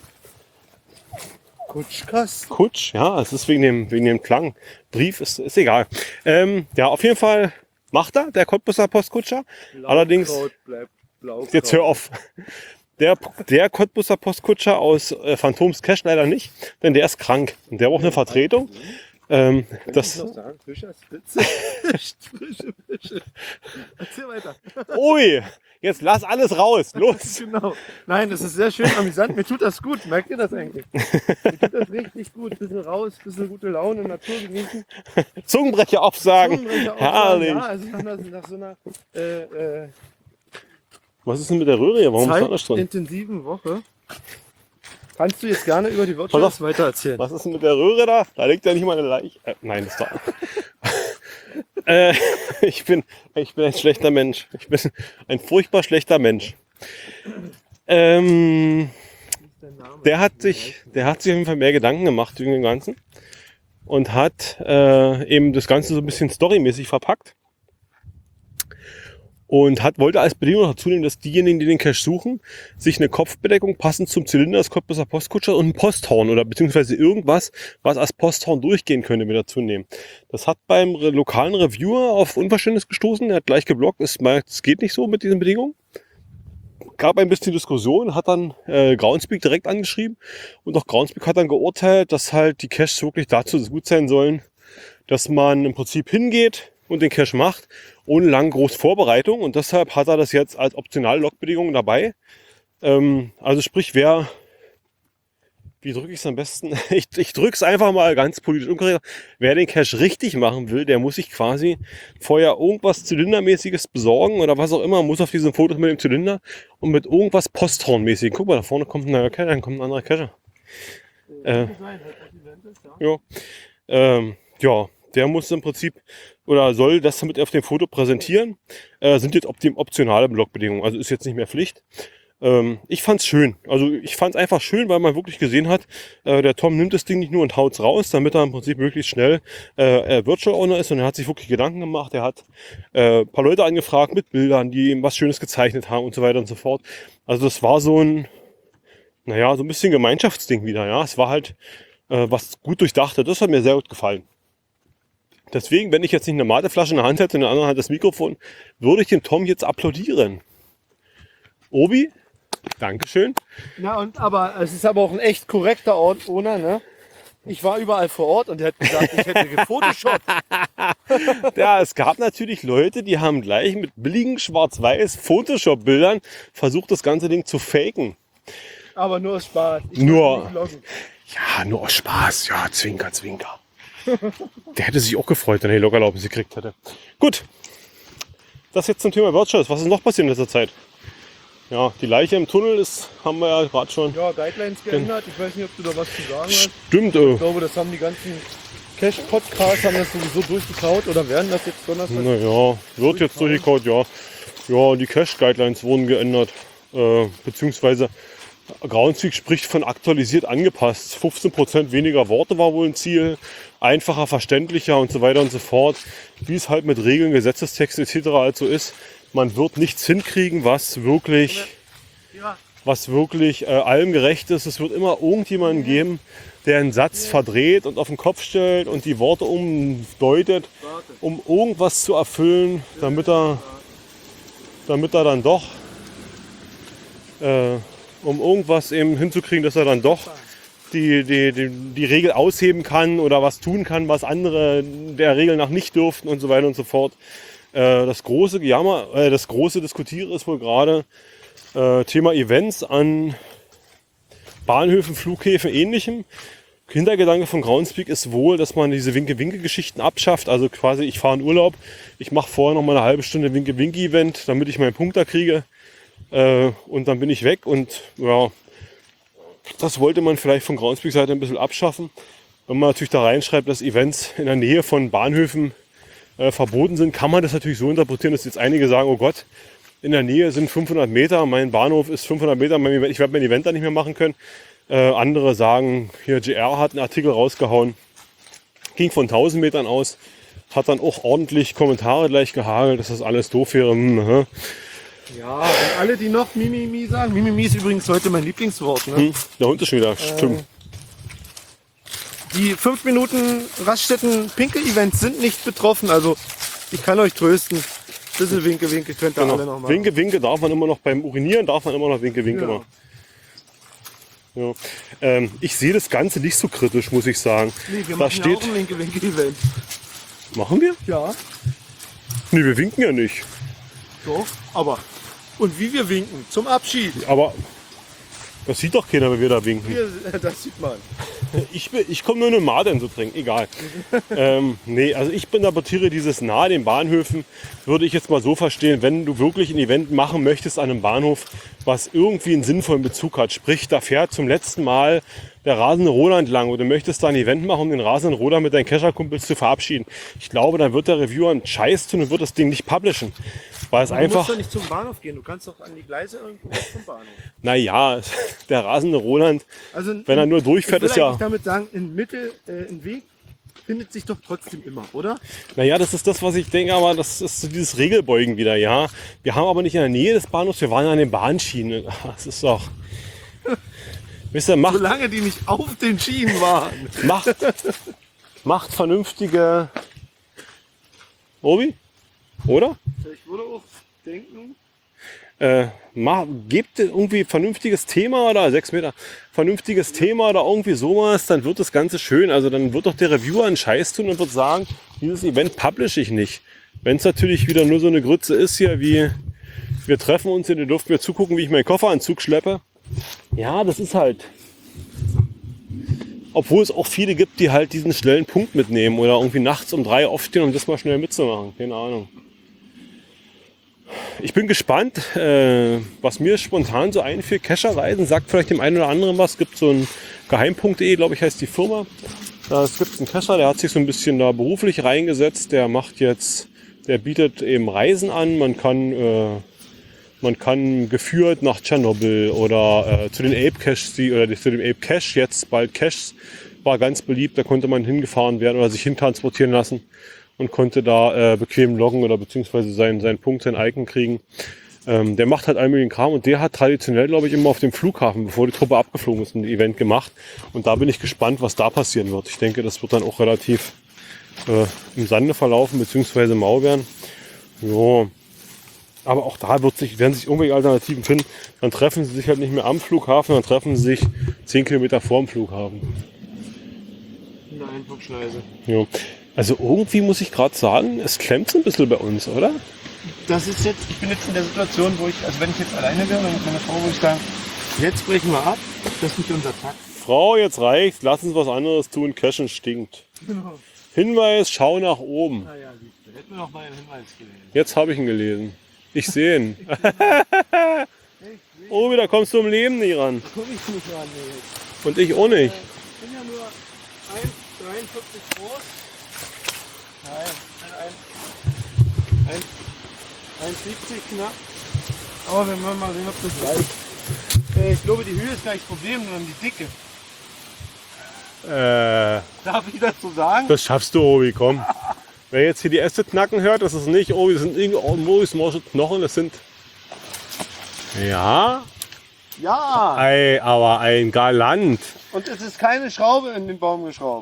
Kutschkasten? Kutsch, ja, es ist wegen dem, wegen dem Klang. Brief ist, ist egal. Ähm, ja, auf jeden Fall macht er, der Cottbuser Postkutscher. Allerdings, Blaukraut bleibt Blaukraut. jetzt hör auf. Der, der Cottbuser Postkutscher aus äh, Phantoms Cache leider nicht, denn der ist krank. Und der braucht eine Vertretung. Ähm, Kann das, ich noch sagen? Fischer Spitze. Frische Fische. Erzähl weiter. ui, jetzt lass alles raus, los. Genau. Nein, das ist sehr schön amüsant. Mir tut das gut. Merkt ihr das eigentlich? Mir tut das richtig gut. Bisschen raus, bisschen gute Laune, Natur genießen. Zungenbrecher aufsagen. Zungenbrecher aufsagen. Herrlich. Ja, also nach, nach so einer äh, äh, Was ist denn mit der Röhre hier? Warum ist da alles drin? zeitintensiven Woche kannst du jetzt gerne über die Pass Wirtschaft auf. weiter erzählen. Was ist denn mit der Röhre da? Da liegt ja nicht mal eine Leiche. Äh, nein, das ist doch. äh, ich, bin, ich bin ein schlechter Mensch. Ich bin ein furchtbar schlechter Mensch. Ähm, der hat sich, der hat sich auf jeden Fall mehr Gedanken gemacht wegen dem Ganzen und hat äh, eben das Ganze so ein bisschen storymäßig verpackt. Und hat, wollte als Bedingung dazu nehmen, dass diejenigen, die den Cache suchen, sich eine Kopfbedeckung passend zum Zylinder des Cottbuser Postkutscher und ein Posthorn oder beziehungsweise irgendwas, was als Posthorn durchgehen könnte, mit dazu nehmen. Das hat beim re- lokalen Reviewer auf Unverständnis gestoßen. Er hat gleich geblockt, es es geht nicht so mit diesen Bedingungen. Gab ein bisschen Diskussion, hat dann äh, Groundspeak direkt angeschrieben und auch Groundspeak hat dann geurteilt, dass halt die Caches wirklich dazu gut sein sollen, dass man im Prinzip hingeht und den Cache macht, ohne lang groß Vorbereitung. Und deshalb hat er das jetzt als optionale Logbedingung dabei. Ähm, also sprich, wer, wie drücke ich es am besten? Ich, ich drücke es einfach mal ganz politisch unkorrekt. Wer den Cache richtig machen will, der muss sich quasi vorher irgendwas Zylindermäßiges besorgen oder was auch immer, muss auf diesem Foto mit dem Zylinder und mit irgendwas Posthornmäßigen. Guck mal, da vorne kommt ein neuer Cache, dann kommt ein anderer Cache. Äh, ja. Ähm, ja, der muss im Prinzip oder soll das mit auf dem Foto präsentieren. Äh, sind jetzt optim optionale Blockbedingungen, also ist jetzt nicht mehr Pflicht. Ähm, ich fand's schön. Also ich fand's einfach schön, weil man wirklich gesehen hat, äh, der Tom nimmt das Ding nicht nur und haut's raus, damit er im Prinzip möglichst schnell äh, Virtual Owner ist, und er hat sich wirklich Gedanken gemacht. Er hat äh, ein paar Leute angefragt mit Bildern, die ihm was Schönes gezeichnet haben und so weiter und so fort. Also das war so ein, naja, so ein bisschen Gemeinschaftsding wieder. Ja, es war halt äh, was gut durchdacht. Das hat mir sehr gut gefallen. Deswegen, wenn ich jetzt nicht eine Mateflasche in der Hand hätte und in der anderen Hand das Mikrofon, würde ich dem Tom jetzt applaudieren. Obi? Dankeschön. Ja, und aber es ist aber auch ein echt korrekter Ort, Owner, ne? Ich war überall vor Ort und er hat gesagt, ich hätte gefotoshoppt. Ja, es gab natürlich Leute, die haben gleich mit billigen schwarz-weiß Photoshop-Bildern versucht, das ganze Ding zu faken. Aber nur aus Spaß. Ich Nur- wollte nicht loggen. Ja, nur aus Spaß. Ja, Zwinker, Zwinker. Der hätte sich auch gefreut, wenn er die Lockerlaubnis gekriegt hätte. Gut. Das jetzt zum Thema Virtuals. Was ist noch passiert in letzter Zeit? Ja, die Leiche im Tunnel ist, haben wir ja gerade schon. Ja, Guidelines geändert. Ich weiß nicht, ob du da was zu sagen hast. Stimmt. Äh, Ich glaube, das haben die ganzen Cash-Podcasts haben das sowieso durchgekaut oder werden das jetzt Donnerstag? naja, wird jetzt durchgekaut, ja. Ja, die Cache-Guidelines wurden geändert. Äh, beziehungsweise Groundspeak spricht von aktualisiert angepasst. fünfzehn Prozent weniger Worte war wohl ein Ziel. Einfacher, verständlicher und so weiter und so fort. Wie es halt mit Regeln, Gesetzestexten et cetera halt so ist. Man wird nichts hinkriegen, was wirklich, Ja. was wirklich äh, allem gerecht ist. Es wird immer irgendjemanden geben, der einen Satz verdreht und auf den Kopf stellt und die Worte umdeutet, um irgendwas zu erfüllen, damit er, damit er dann doch, äh, um irgendwas eben hinzukriegen, dass er dann doch die, die, die, die Regel ausheben kann oder was tun kann, was andere der Regel nach nicht dürften und so weiter und so fort. Äh, das große Gejammer, äh, das große Diskutieren ist wohl gerade äh, Thema Events an Bahnhöfen, Flughäfen, ähnlichem. Hintergedanke von Groundspeak ist wohl, dass man diese Winke-Winke-Geschichten abschafft. Also quasi, ich fahre in Urlaub, ich mache vorher noch mal eine halbe Stunde Winke-Winke-Event, damit ich meinen Punkt da kriege. Äh, und dann bin ich weg. Und ja, das wollte man vielleicht von Groundspeak-Seite ein bisschen abschaffen. Wenn man natürlich da reinschreibt, dass Events in der Nähe von Bahnhöfen äh, verboten sind, kann man das natürlich so interpretieren, dass jetzt einige sagen, oh Gott, in der Nähe sind fünfhundert Meter, mein Bahnhof ist fünfhundert Meter, ich werde mein Event da nicht mehr machen können. Äh, andere sagen, hier G R hat einen Artikel rausgehauen, ging von tausend Metern aus, hat dann auch ordentlich Kommentare gleich gehagelt, dass das alles doof wäre. Hm, hm. Ja, und alle, die noch Mimimi sagen. Mimimi ist übrigens heute mein Lieblingswort. Ne? Hm, der Hund ist schon wieder, stimmt. Die fünf Minuten Raststätten-Pinkel-Events sind nicht betroffen. Also ich kann euch trösten. Ein bisschen Winke, Winke könnt ihr alle noch Genau. machen. Winke, Winke darf man immer noch, beim Urinieren darf man immer noch Winke, Winke Ja. machen. Ja. Ähm, ich sehe das Ganze nicht so kritisch, muss ich sagen. Nee, wir Da machen ja steht, auch ein Winke, Winke-Event. machen wir? Ja, Nee, wir winken ja nicht. doch. Aber, und wie wir winken, zum Abschied. Aber das sieht doch keiner, wenn wir da winken. Hier, das sieht man. Ich, bin- ich komme nur eine Maden zu trinken, egal. ähm, nee, also ich interpretiere dieses nahe den Bahnhöfen, würde ich jetzt mal so verstehen, wenn du wirklich ein Event machen möchtest an einem Bahnhof, was irgendwie einen sinnvollen Bezug hat. Sprich, da fährt zum letzten Mal der rasende Roland lang oder du möchtest da ein Event machen, um den rasenden Roland mit deinen Kescher-Kumpels zu verabschieden. Ich glaube, dann wird der Reviewer einen Scheiß tun und wird das Ding nicht publishen. Weil es Du einfach... musst doch nicht zum Bahnhof gehen, du kannst doch an die Gleise irgendwo zum Bahnhof. Naja, der rasende Roland, Also, wenn er nur durchfährt, ich ist will ja... eigentlich damit sagen, ein Mittel, äh, ein Weg findet sich doch trotzdem immer, oder? Naja, das ist das, was ich denke, aber das ist so dieses Regelbeugen wieder, ja. Wir haben aber nicht in der Nähe des Bahnhofs, wir waren an den Bahnschienen. Das ist doch... Wisst ihr, macht, Solange die nicht auf den Schienen waren. macht, macht vernünftige... Obi? Oder? Ich würde auch denken, Äh, mach, gebt irgendwie vernünftiges Thema oder sechs Meter, vernünftiges Thema oder irgendwie sowas, dann wird das Ganze schön. Also dann wird doch der Reviewer einen Scheiß tun und wird sagen, dieses Event publish ich nicht. Wenn es natürlich wieder nur so eine Grütze ist hier, wie wir treffen uns und ihr dürft mir zugucken, wie ich meinen Kofferanzug schleppe. Ja, das ist halt. Obwohl es auch viele gibt, die halt diesen schnellen Punkt mitnehmen oder irgendwie nachts um drei aufstehen, um das mal schnell mitzumachen. Keine Ahnung. Ich bin gespannt, äh, was mir spontan so einfällt. Kescherreisen sagt vielleicht dem einen oder anderen was. Es gibt so ein geheim punkt de, glaube ich, heißt die Firma. Da, es gibt einen Cacher, der hat sich so ein bisschen da beruflich reingesetzt. Der macht jetzt, der bietet eben Reisen an. Man kann, äh, man kann geführt nach Tschernobyl oder äh, zu den Ape Caches, die, oder zu dem Ape Cache, jetzt bald Caches, war ganz beliebt. Da konnte man hingefahren werden oder sich hintransportieren lassen und konnte da äh, bequem loggen oder beziehungsweise seinen, seinen Punkt, sein Icon kriegen. Ähm, der macht halt all möglichen Kram und der hat traditionell, glaube ich, immer auf dem Flughafen, bevor die Truppe abgeflogen ist, ein Event gemacht. Und da bin ich gespannt, was da passieren wird. Ich denke, das wird dann auch relativ äh, im Sande verlaufen, beziehungsweise mau werden. Jo. Aber auch da wird sich, werden sich irgendwelche Alternativen finden. Dann treffen sie sich halt nicht mehr am Flughafen, dann treffen sie sich zehn Kilometer vor dem Flughafen. In der Einflugschneise. Jo. Also irgendwie muss ich gerade sagen, es klemmt so ein bisschen bei uns, oder? Das ist jetzt, ich bin jetzt in der Situation, wo ich, also wenn ich jetzt alleine wäre, dann mit meiner Frau, wo ich sage, jetzt brechen wir ab, das ist nicht unser Takt. Frau, jetzt reicht's, lass uns was anderes tun, Cashen stinkt. Genau. Hinweis, schau nach oben. Naja, Liebste, hätten wir noch mal einen Hinweis gelesen. Jetzt habe ich ihn gelesen. Ich sehe ihn. Oh, da kommst du im Leben nicht ran. Komm ich nicht ran, nee. Und ich auch nicht. Ich bin ja nur eins Komma dreiundvierzig groß. Nein, ein, ein, eins Komma siebzig knapp. Aber wir wollen mal sehen, ob das reicht. Äh, ich glaube, die Höhe ist gar nicht das Problem, sondern die Dicke. Äh, Darf ich das so sagen? das schaffst du, Obi, komm. Wer jetzt hier die Äste knacken hört, das ist nicht, oh, das sind irgendwo morsche Knochen, das sind, ja, Ja! ei, aber ein Galant. Und es ist keine Schraube in den Baum geschraubt.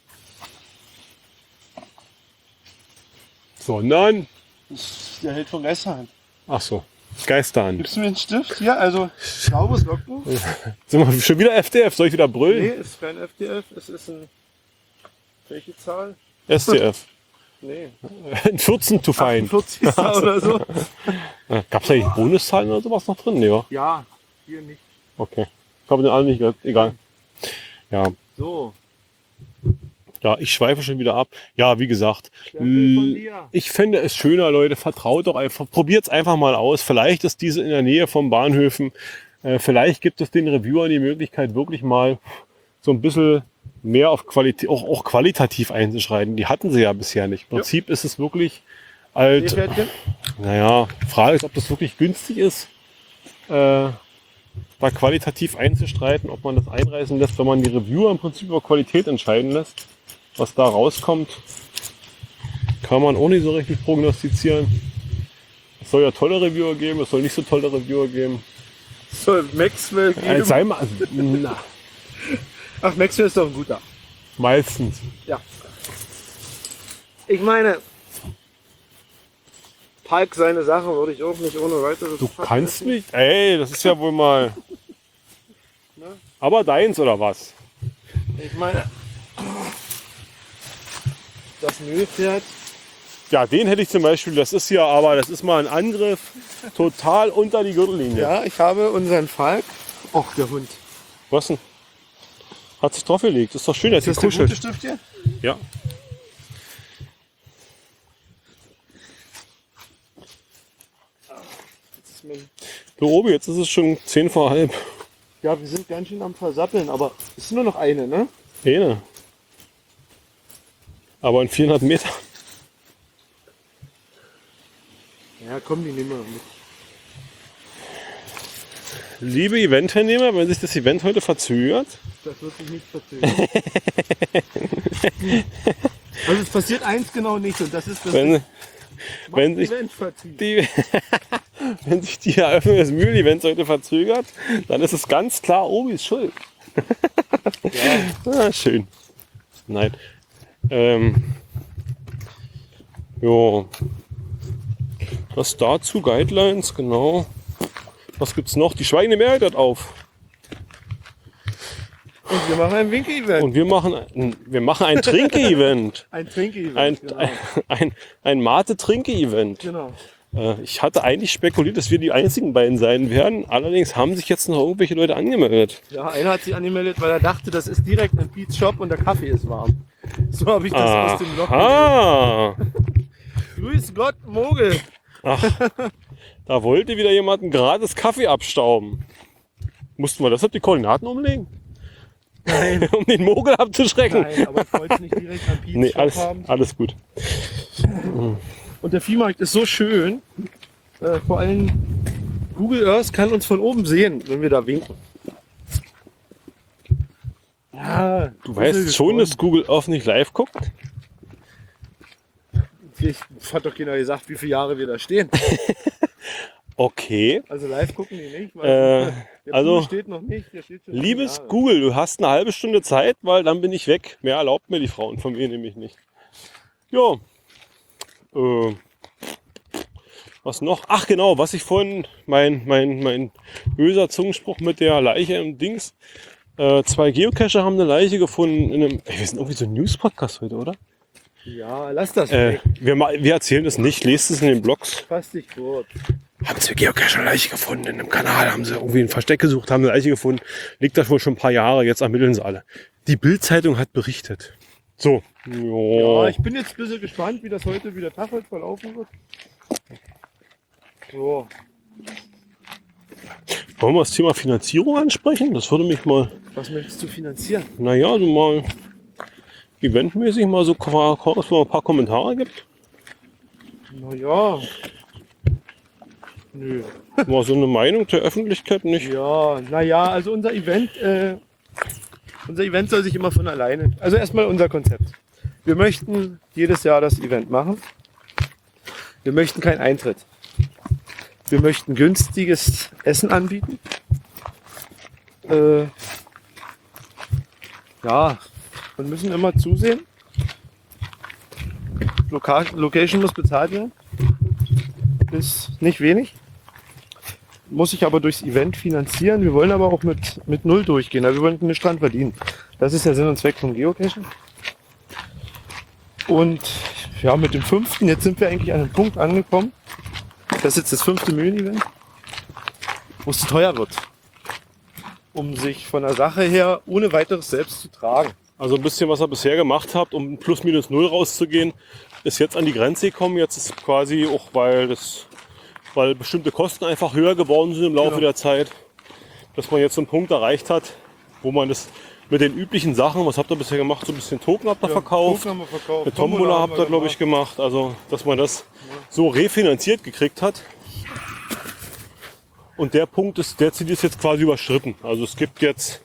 Sondern, Der hält von gestern. ach so, Geisterhand. Gibst du mir einen Stift? Hier, also saubes Logbuch. Sind wir schon wieder F D F? Soll ich wieder brüllen? Nee, es ist kein F D F, es ist ein. Welche Zahl? S D F. Nee. vierzehn to find. vierzig oder so. Gab es eigentlich Bonuszahlen oder sowas noch drin? Nee, wa? Ja, hier nicht. Okay. Ich habe den anderen nicht gehört. Egal. Ja. So. Ja, ich schweife schon wieder ab. Ja, wie gesagt, Stempel von dir. ich fände es schöner, Leute, vertraut doch einfach, probiert es einfach mal aus. Vielleicht ist diese in der Nähe von Bahnhöfen. Äh, vielleicht gibt es den Reviewern die Möglichkeit, wirklich mal so ein bisschen mehr auf Qualität, auch, auch qualitativ einzuschreiten. Die hatten sie ja bisher nicht. Im Prinzip ist es wirklich alt. Seepferdchen? Naja, Frage ist, ob das wirklich günstig ist, äh, da qualitativ einzustreiten, ob man das einreißen lässt, wenn man die Reviewer im Prinzip über Qualität entscheiden lässt. Was da rauskommt, kann man auch nicht so richtig prognostizieren. Es soll ja tolle Reviewer geben, es soll nicht so tolle Reviewer geben. Soll Maxwell Äh, geben? sei mal, na, Ach, Maxwell ist doch ein guter. meistens. Ja. Ich meine, Palk seine Sache würde ich auch nicht ohne weiteres. Du kannst mich, ey, das ist ja wohl mal. Aber deins oder was? Ich meine, das Mühlpferd. Ja, den hätte ich zum Beispiel, das ist ja, aber das ist mal ein Angriff total unter die Gürtellinie. Ja, ich habe unseren Falk. Och, der Hund. Was denn? Hat sich draufgelegt. Ist doch schön, dass Ist sie das der kuschelt. gute Stift hier? Ja. Das ist mein- Du Obi, jetzt ist es schon zehn vor halb. Ja, wir sind ganz schön am Versappeln, aber es ist nur noch eine, ne? Eine. Aber in vierhundert Meter. Ja, komm, die nehmen wir mit. Liebe Eventteilnehmer, wenn sich das Event heute verzögert, Das wird sich nicht verzögern. Also es passiert eins genau nicht und das ist das wenn, wenn, sich Event verzieht. die, wenn sich die Eröffnung des Mühlen-Events heute verzögert, dann ist es ganz klar Obis Schuld. Ja. Ah, schön. Nein. Ähm, jo. Was dazu? Guidelines, genau. Was gibt's noch? Die Schweigende Mehrheit hat auf. Und wir machen ein Winke-Event. Und wir machen ein, wir machen ein Trinke-Event. Ein Trinke-Event. Ein, genau. ein, ein, ein Mate-Trinke-Event. genau. Äh, ich hatte eigentlich spekuliert, dass wir die einzigen beiden sein werden. Allerdings haben sich jetzt noch irgendwelche Leute angemeldet. Ja, einer hat sich angemeldet, weil er dachte, das ist direkt ein Pete's Shop und der Kaffee ist warm. So habe ich das aus dem Blog gelesen. Ah, Grüß Gott, Mogel. ach, da wollte wieder jemand einen gratis Kaffee abstauben. Mussten wir deshalb die Koordinaten umlegen? Nein. um den Mogel abzuschrecken. Nein, aber ich wollte es nicht direkt am Pietz Nee, alles, haben. alles gut. Und der Viehmarkt ist so schön. Äh, vor allem Google Earth kann uns von oben sehen, wenn wir da winken. Ja, Du weißt schon, dass Google Earth nicht live guckt? Ich hat doch keiner gesagt, wie viele Jahre wir da stehen. Okay. Also live gucken die nicht, weil Äh, der also, Pool steht noch nicht. Der steht schon Liebes Jahre. Google, du hast eine halbe Stunde Zeit, weil dann bin ich weg. Mehr erlaubt mir die Frauen von mir nämlich nicht. Ja. Äh, was noch? Ach genau, was ich vorhin, mein, mein, mein böser Zungenspruch mit der Leiche im Dings. Äh, zwei Geocacher haben eine Leiche gefunden in einem, ey, wir sind irgendwie so ein News-Podcast heute, oder? Ja, lass das Äh, weg. wir, ma- wir erzählen es nicht, lest es in den Blogs. Fass dich kurz. Haben zwei Geocacher eine Leiche gefunden in einem Kanal, haben sie irgendwie ein Versteck gesucht, haben eine Leiche gefunden. Liegt da wohl schon ein paar Jahre, jetzt ermitteln sie alle. Die Bild-Zeitung hat berichtet. So. Ja, Ja, ich bin jetzt ein bisschen gespannt, wie das heute, wie der Tag heute verlaufen wird. So, wollen wir das Thema Finanzierung ansprechen? Das würde mich mal, was möchtest du finanzieren? naja, so mal eventmäßig mal so, dass es mal ein paar Kommentare gibt. Naja. Nö. Mal so eine Meinung der Öffentlichkeit nicht. Ja, naja, also unser Event, äh, unser Event soll sich immer von alleine. Also erstmal unser Konzept. Wir möchten jedes Jahr das Event machen. Wir möchten keinen Eintritt. Wir möchten günstiges Essen anbieten. Äh, ja, und müssen immer zusehen. Loca Location muss bezahlt werden. Ist nicht wenig. Muss sich aber durchs Event finanzieren. Wir wollen aber auch mit, mit Null durchgehen. Also wir wollen nichts dran verdienen. Das ist der Sinn und Zweck vom Geocachen. Und ja, mit dem fünften, jetzt sind wir eigentlich an einem Punkt angekommen. Das ist jetzt das fünfte Mühlen-Event, wo es zu teuer wird. Um sich von der Sache her ohne weiteres selbst zu tragen. Also ein bisschen, was ihr bisher gemacht habt, um plus minus null rauszugehen, ist jetzt an die Grenze gekommen. Jetzt ist quasi auch, weil das, weil bestimmte Kosten einfach höher geworden sind im Laufe Genau. der Zeit, dass man jetzt so einen Punkt erreicht hat, wo man das mit den üblichen Sachen, was habt ihr bisher gemacht, so ein bisschen Token habt ihr verkauft, Token haben wir verkauft. eine Tombola habt ihr, glaube ich, gemacht, also dass man das so refinanziert gekriegt hat. Und der Punkt ist, der Ziel ist jetzt quasi überschritten. Also es gibt jetzt,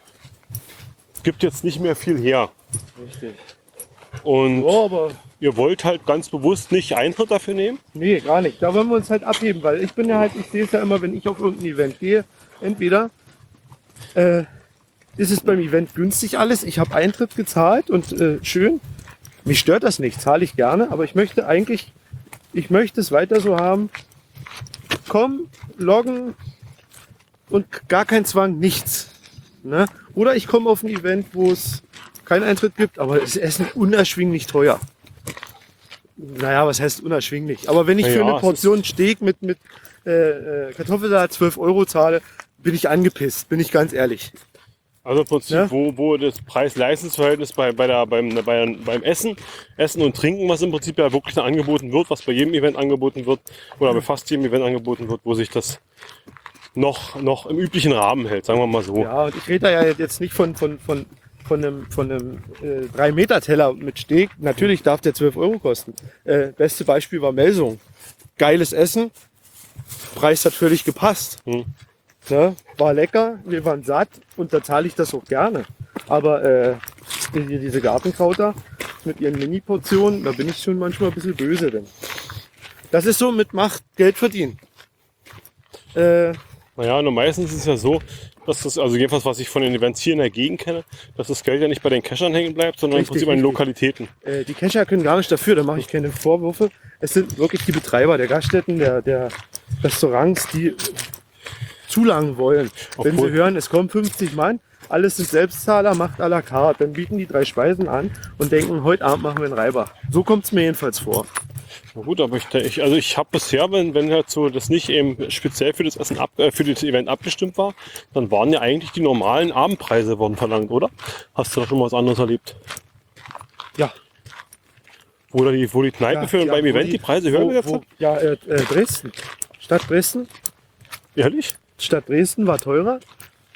es gibt jetzt nicht mehr viel her. Richtig. Und Ja, aber ihr wollt halt ganz bewusst nicht Eintritt dafür nehmen? nee, gar nicht. Da wollen wir uns halt abheben, weil ich bin ja halt, ich sehe es ja immer, wenn ich auf irgendein Event gehe, entweder äh, ist es beim Event günstig alles, ich habe Eintritt gezahlt und äh, schön, mich stört das nicht, zahle ich gerne, aber ich möchte eigentlich, ich möchte es weiter so haben, komm, loggen und gar kein Zwang, nichts. Ne? Oder ich komme auf ein Event, wo es keinen Eintritt gibt, aber das Essen unerschwinglich teuer. Naja, was heißt unerschwinglich? Aber wenn ich Na für ja, eine es Portion Steak mit, mit äh, äh, Kartoffelsalat zwölf Euro zahle, bin ich angepisst, bin ich ganz ehrlich. Also im Prinzip, Ja. wo, wo das Preis-Leistungs-Verhältnis bei, bei der, beim, bei, beim Essen, Essen und Trinken, was im Prinzip ja wirklich angeboten wird, was bei jedem Event angeboten wird, oder bei fast jedem Event angeboten wird, wo sich das noch, noch im üblichen Rahmen hält, sagen wir mal so. Ja, und ich rede da ja jetzt nicht von, von, von, von einem, von einem äh, drei Meter Teller mit Steak. Natürlich darf der zwölf Euro kosten. Äh, beste Beispiel war Melsung. Geiles Essen, Preis hat völlig gepasst. Hm. Ne? War lecker, wir waren satt und da zahle ich das auch gerne. Aber äh, die- diese Gartenkrauter mit ihren Mini-Portionen, da bin ich schon manchmal ein bisschen böse. Denn das ist so mit Macht Geld verdienen. Äh, Naja, nur meistens ist es ja so, dass das, also jedenfalls was ich von den Events hier in der Gegend kenne, dass das Geld ja nicht bei den Cachern hängen bleibt, sondern Richtig, im Prinzip an den richtig. Lokalitäten. Äh, die Cacher können gar nicht dafür, da mache ich keine Vorwürfe. Es sind wirklich die Betreiber der Gaststätten, der, der Restaurants, die zulangen wollen. Wenn Obwohl- sie hören, es kommen fünfzig Mann, alles sind Selbstzahler, macht à la carte, dann bieten die drei Speisen an und denken, heute Abend machen wir einen Reibach. So kommt es mir jedenfalls vor. Na gut, aber ich, ich also ich habe bisher, wenn, wenn halt so das nicht eben speziell für das Essen ab, äh, für das Event abgestimmt war, dann waren ja eigentlich die normalen Abendpreise wurden verlangt, oder? Hast du da schon mal was anderes erlebt? Ja. Wo, da die, wo die Kneipen Ja, für ja, beim wo Event die, Preise höher wo, gesetzt wo, haben? Ja, äh, äh, Dresden. Stadt Dresden. Ehrlich? Stadt Dresden war teurer.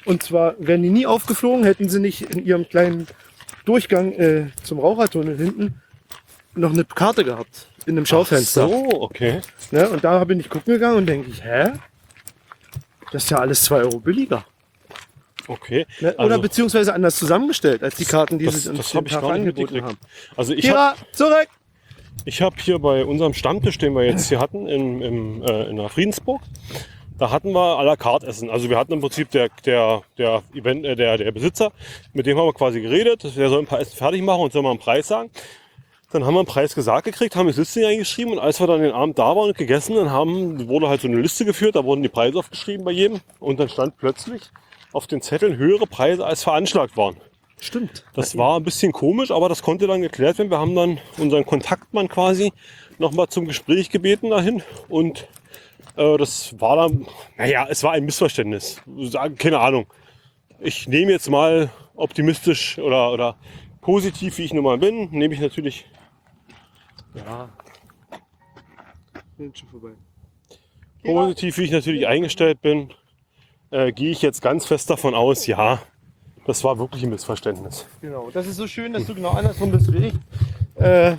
Und zwar wären die nie aufgeflogen, hätten sie nicht in ihrem kleinen Durchgang äh, zum Rauchertunnel hinten noch eine Karte gehabt. In einem Schaufenster. So, okay. Ne? Und da bin ich gucken gegangen und denke ich, hä? Das ist ja alles zwei Euro billiger. Okay. Ne? Oder Also, beziehungsweise anders zusammengestellt, als die Karten, die das, sie uns das den habe ich Tag gar nicht angeboten mitgekriegt. haben. Also ich habe Kira, zurück! ich hab hier bei unserem Stammtisch, den wir jetzt hier hatten, in, im, äh, in der Friedensburg, da hatten wir à la carte Essen. Also wir hatten im Prinzip der, der, der, Event, äh, der, der Besitzer, mit dem haben wir quasi geredet, der soll ein paar Essen fertig machen und soll mal einen Preis sagen. Dann haben wir einen Preis gesagt gekriegt, haben die Liste reingeschrieben und als wir dann den Abend da waren und gegessen, dann haben, wurde halt so eine Liste geführt, da wurden die Preise aufgeschrieben bei jedem und dann stand plötzlich auf den Zetteln höhere Preise als veranschlagt waren. Stimmt. Das war ein bisschen komisch, aber das konnte dann geklärt werden. Wir haben dann unseren Kontaktmann quasi nochmal zum Gespräch gebeten dahin und äh, das war dann, naja, es war ein Missverständnis. Keine Ahnung. Ich nehme jetzt mal optimistisch oder, oder positiv, wie ich nun mal bin, nehme ich natürlich. Ja. Bin schon vorbei. Positiv, wie ich natürlich eingestellt bin, äh, gehe ich jetzt ganz fest davon aus, ja, das war wirklich ein Missverständnis. Genau, das ist so schön, dass du genau andersrum bist wie ich. Äh,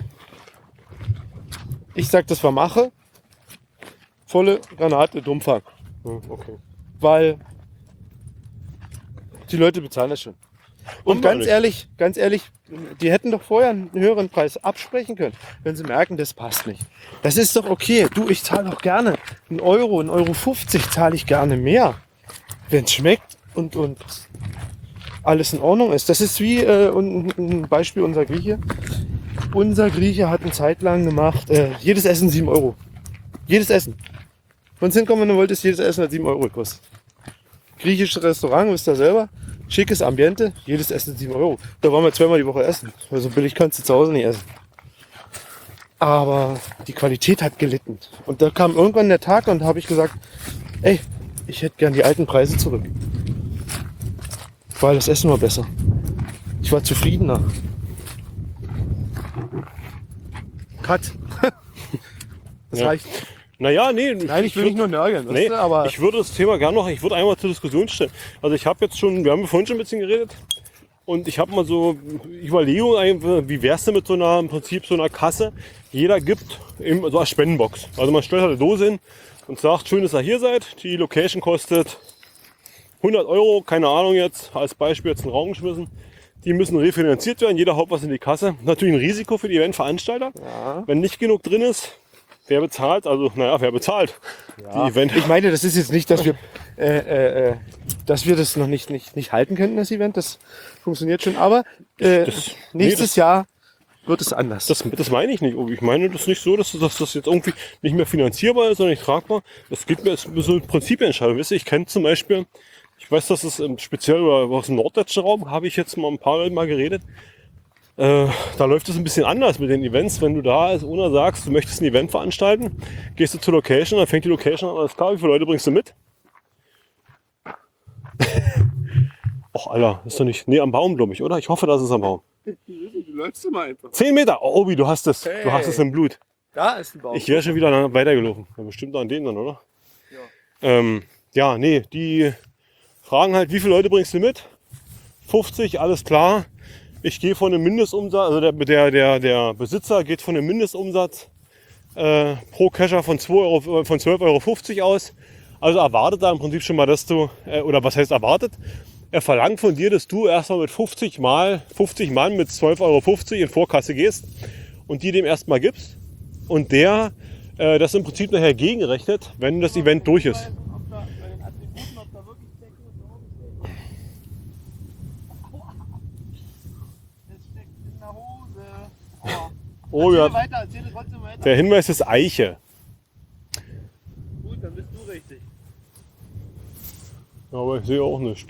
ich sag, das war Mache. Volle Granate, Dummfang. Hm, okay. Weil die Leute bezahlen das schon. Und Und ganz ehrlich. ehrlich, ganz ehrlich, die hätten doch vorher einen höheren Preis absprechen können, wenn sie merken, das passt nicht. Das ist doch okay. Du, ich zahle doch gerne einen Euro, einen Euro fünfzig zahle ich gerne mehr, wenn es schmeckt und, und alles in Ordnung ist. Das ist wie äh, ein ein Beispiel unser Grieche. Unser Grieche hat eine Zeit lang gemacht, äh, jedes Essen sieben Euro. Jedes Essen. Von uns hinkommen, wenn du wolltest, jedes Essen hat sieben Euro gekostet. Griechisches Restaurant, wisst ihr selber. Schickes Ambiente, jedes Essen sieben Euro. Da waren wir zweimal die Woche essen. Weil so billig kannst du zu Hause nicht essen. Aber die Qualität hat gelitten. Und da kam irgendwann der Tag und da habe ich gesagt, ey, ich hätte gern die alten Preise zurück. Weil das Essen war besser. Ich war zufriedener. Cut. Das Ja. reicht. Naja, nee. Nein, ich will würd- nicht nur nörgeln, weißt Nee, du, aber ich würde das Thema gerne noch, ich würde einmal zur Diskussion stellen. Also ich habe jetzt schon, wir haben vorhin schon ein bisschen geredet und ich habe mal so Überlegungen, einfach, wie wär's denn mit so einer, im Prinzip so einer Kasse? Jeder gibt eben so eine Spendenbox. Also man stellt halt eine Dose hin und sagt, schön, dass ihr hier seid. Die Location kostet hundert Euro, keine Ahnung jetzt, als Beispiel jetzt einen Raum geschmissen. Die müssen refinanziert werden, jeder haut was in die Kasse. Natürlich ein Risiko für die Eventveranstalter. ja. Wenn nicht genug drin ist, wer bezahlt? Also, naja, wer bezahlt? Ja. Die Event. Ich meine, das ist jetzt nicht, dass wir, äh, äh, äh, dass wir das noch nicht, nicht, nicht halten könnten, das Event. Das funktioniert schon. Aber äh, Das- nee, nächstes das- Jahr wird es anders. Das, das meine ich nicht. Ich meine das ist nicht so, dass, dass das jetzt irgendwie nicht mehr finanzierbar ist, sondern nicht tragbar. Das geht mir das ist so eine Prinzipientscheidung. Wisst ihr, ich kenne zum Beispiel, ich weiß, dass es im speziell oder aus dem norddeutschen Raum habe ich jetzt mal ein paar Mal geredet. Äh, da läuft es ein bisschen anders mit den Events. Wenn du da als Owner sagst, du möchtest ein Event veranstalten, gehst du zur Location, dann fängt die Location an, alles klar, wie viele Leute bringst du mit? Och, Alter, ist doch nicht. Nee, am Baum, glaube ich, oder? Ich hoffe, das ist am Baum. Du läufst immer einfach. Zehn Meter! Oh, Obi, du hast es. Du Hey. hast es im Blut. Da ist ein Baum. Ich wäre schon wieder lang- weitergelaufen. Ja, bestimmt an denen dann, oder? Ja. Ähm, ja, nee, die fragen halt, wie viele Leute bringst du mit? fünfzig, alles klar. Ich gehe von einem Mindestumsatz, also der, der, der, der Besitzer geht von einem Mindestumsatz äh, pro Kescher von, zwei Euro, von zwölf Euro fünfzig aus. Also erwartet er im Prinzip schon mal, dass du, äh, oder was heißt erwartet? Er verlangt von dir, dass du erstmal mit fünfzig Mal, fünfzig Mann mit zwölf Euro fünfzig in Vorkasse gehst und die dem erstmal gibst. Und der äh, das im Prinzip nachher gegenrechnet, wenn das Event durch ist. Oh ja, Weiter, erzähl trotzdem weiter. der Hinweis ist Eiche. Gut, dann bist du richtig. Aber ich sehe auch nicht.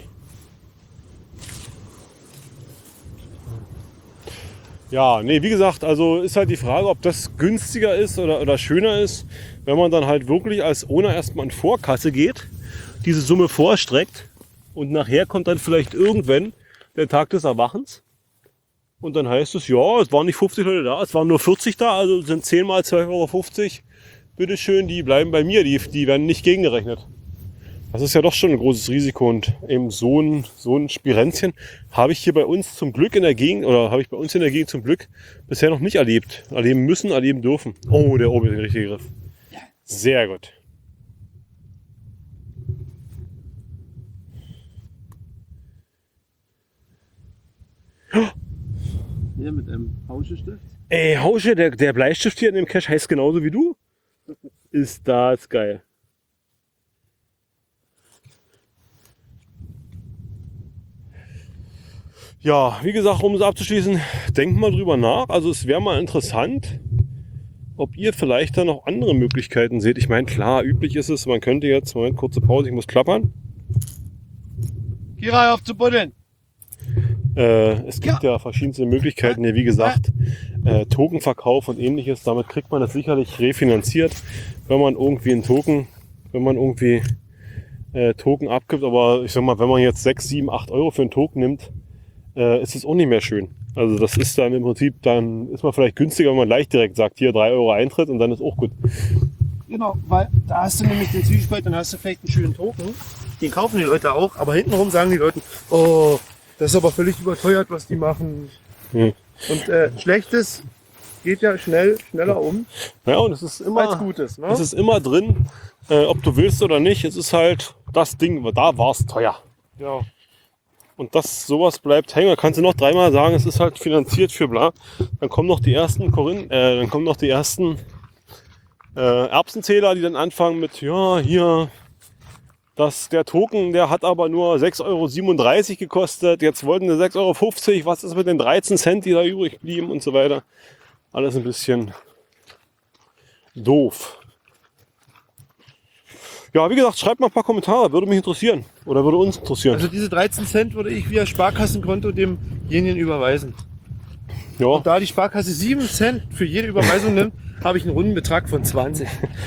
Ja, nee, wie gesagt, also ist halt die Frage, ob das günstiger ist oder, oder schöner ist, wenn man dann halt wirklich als Owner erstmal in Vorkasse geht, diese Summe vorstreckt und nachher kommt dann vielleicht irgendwann der Tag des Erwachens und dann heißt es, ja, es waren nicht fünfzig Leute da, es waren nur vierzig da, also sind zehn mal zwölf Euro fünfzig, bitteschön, die bleiben bei mir, die, die werden nicht gegengerechnet. Das ist ja doch schon ein großes Risiko und eben so ein, so ein Spirenzchen habe ich hier bei uns zum Glück in der Gegend, oder habe ich bei uns in der Gegend zum Glück bisher noch nicht erlebt. Erleben müssen, erleben dürfen. Oh, der oben ist der richtige Griff. Sehr gut. Hier mit einem Hauschestift. Ey, Hausche, der, der Bleistift hier in dem Cache heißt genauso wie du? Ist das geil. Ja, wie gesagt, um es abzuschließen, denkt mal drüber nach. Also es wäre mal interessant, ob ihr vielleicht da noch andere Möglichkeiten seht. Ich meine, klar, üblich ist es, man könnte jetzt, Moment, kurze Pause, ich muss klappern. Kira, auf zu buddeln. Äh, es gibt ja. ja verschiedenste Möglichkeiten, hier wie gesagt, äh, Tokenverkauf und ähnliches. Damit kriegt man das sicherlich refinanziert, wenn man irgendwie einen Token, wenn man irgendwie äh, Token abgibt. Aber ich sag mal, wenn man jetzt sechs, sieben, acht Euro für einen Token nimmt, äh, ist es auch nicht mehr schön. Also das ist dann im Prinzip, dann ist man vielleicht günstiger, wenn man gleich direkt sagt, hier drei Euro Eintritt und dann ist auch gut. Genau, weil da hast du nämlich den Zwiespalt, dann hast du vielleicht einen schönen Token. Den kaufen die Leute auch, aber hintenrum sagen die Leute, oh, das ist aber völlig überteuert, was die machen. Hm. Und äh, Schlechtes geht ja schnell, schneller um Ja, und es ist als immer, Gutes. Ne? es ist immer drin, äh, ob du willst oder nicht. Es ist halt das Ding, da war es teuer. Ja. Und das, sowas bleibt hängen. Da kannst du noch dreimal sagen, es ist halt finanziert für bla. Dann kommen noch die ersten Korin, äh, dann kommen noch die ersten äh, Erbsenzähler, die dann anfangen mit, ja, hier, das, der Token, der hat aber nur sechs Euro siebenunddreißig gekostet. Jetzt wollten wir sechs Euro fünfzig. Was ist mit den dreizehn Cent, die da übrig blieben und so weiter. Alles ein bisschen doof. Ja, wie gesagt, schreibt mal ein paar Kommentare, würde mich interessieren. Oder würde uns interessieren. Also diese dreizehn Cent würde ich via Sparkassenkonto demjenigen überweisen. Ja, Und da die Sparkasse sieben Cent für jede Überweisung nimmt, habe ich einen runden Betrag von zwanzig.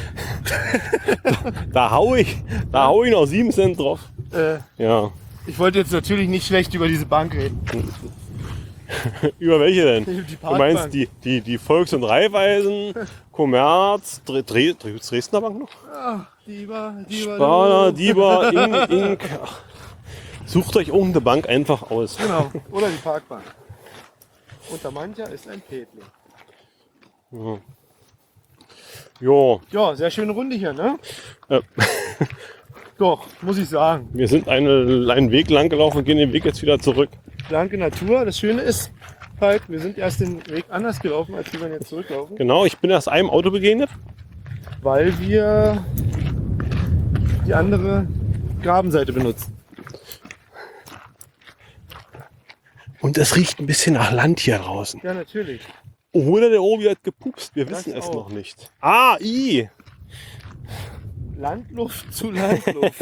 da hau ich, da hau ich noch sieben Cent drauf. Äh, Ja. ich wollte jetzt natürlich nicht schlecht über diese Bank reden. Über welche denn? Die Du Parkbank. meinst die, die, die Volks- und Raiffeisen, Commerz, Dre Dre Dre Dresdner Bank noch? Ach, Dieber, Dieber, Sparda, du. Dieber, Ink, Ink. Ach, sucht euch irgendeine Bank einfach aus. Genau, oder die Parkbank. Unter mancher ist ein Petling. Ja. Jo, Ja, sehr schöne Runde hier, ne? Ja. Doch, muss ich sagen. wir sind eine, einen Weg lang gelaufen und gehen den Weg jetzt wieder zurück. Blanke Natur. Das Schöne ist halt, wir sind erst den Weg anders gelaufen, als wir jetzt zurücklaufen. Genau, ich bin erst einem Auto begegnet. Weil wir die andere Grabenseite benutzen. Und es riecht ein bisschen nach Land hier draußen. Ja, natürlich. Oder der Obi hat gepupst, wir Das wissen es auch. noch nicht. Ah, i. Landluft zu Landluft.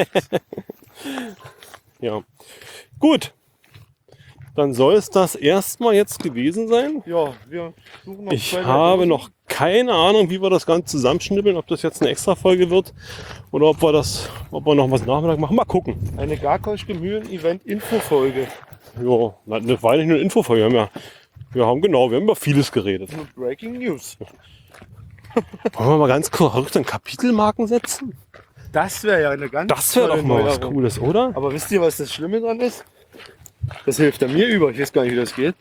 Ja. Gut. Dann soll es das erstmal jetzt gewesen sein. Ja, wir suchen noch Ich zwei, drei habe Dosen. noch keine Ahnung, wie wir das Ganze zusammenschnippeln, ob das jetzt eine extra Folge wird oder ob wir das, ob wir noch was Nachmittag machen. Mal gucken. Eine Garkoschke Mühlen-Event-Info-Folge. Ja, das war nicht nur eine Infofolge. Wir haben ja, wir haben genau, wir haben über vieles geredet. Mit Breaking News. Wollen wir mal ganz kurz dann Kapitelmarken setzen? Das wäre ja eine ganz Das wäre tolle doch mal was Neuerung. Cooles, oder? Aber wisst ihr, was das Schlimme dran ist? Das hilft ja mir über. Ich weiß gar nicht, wie das geht.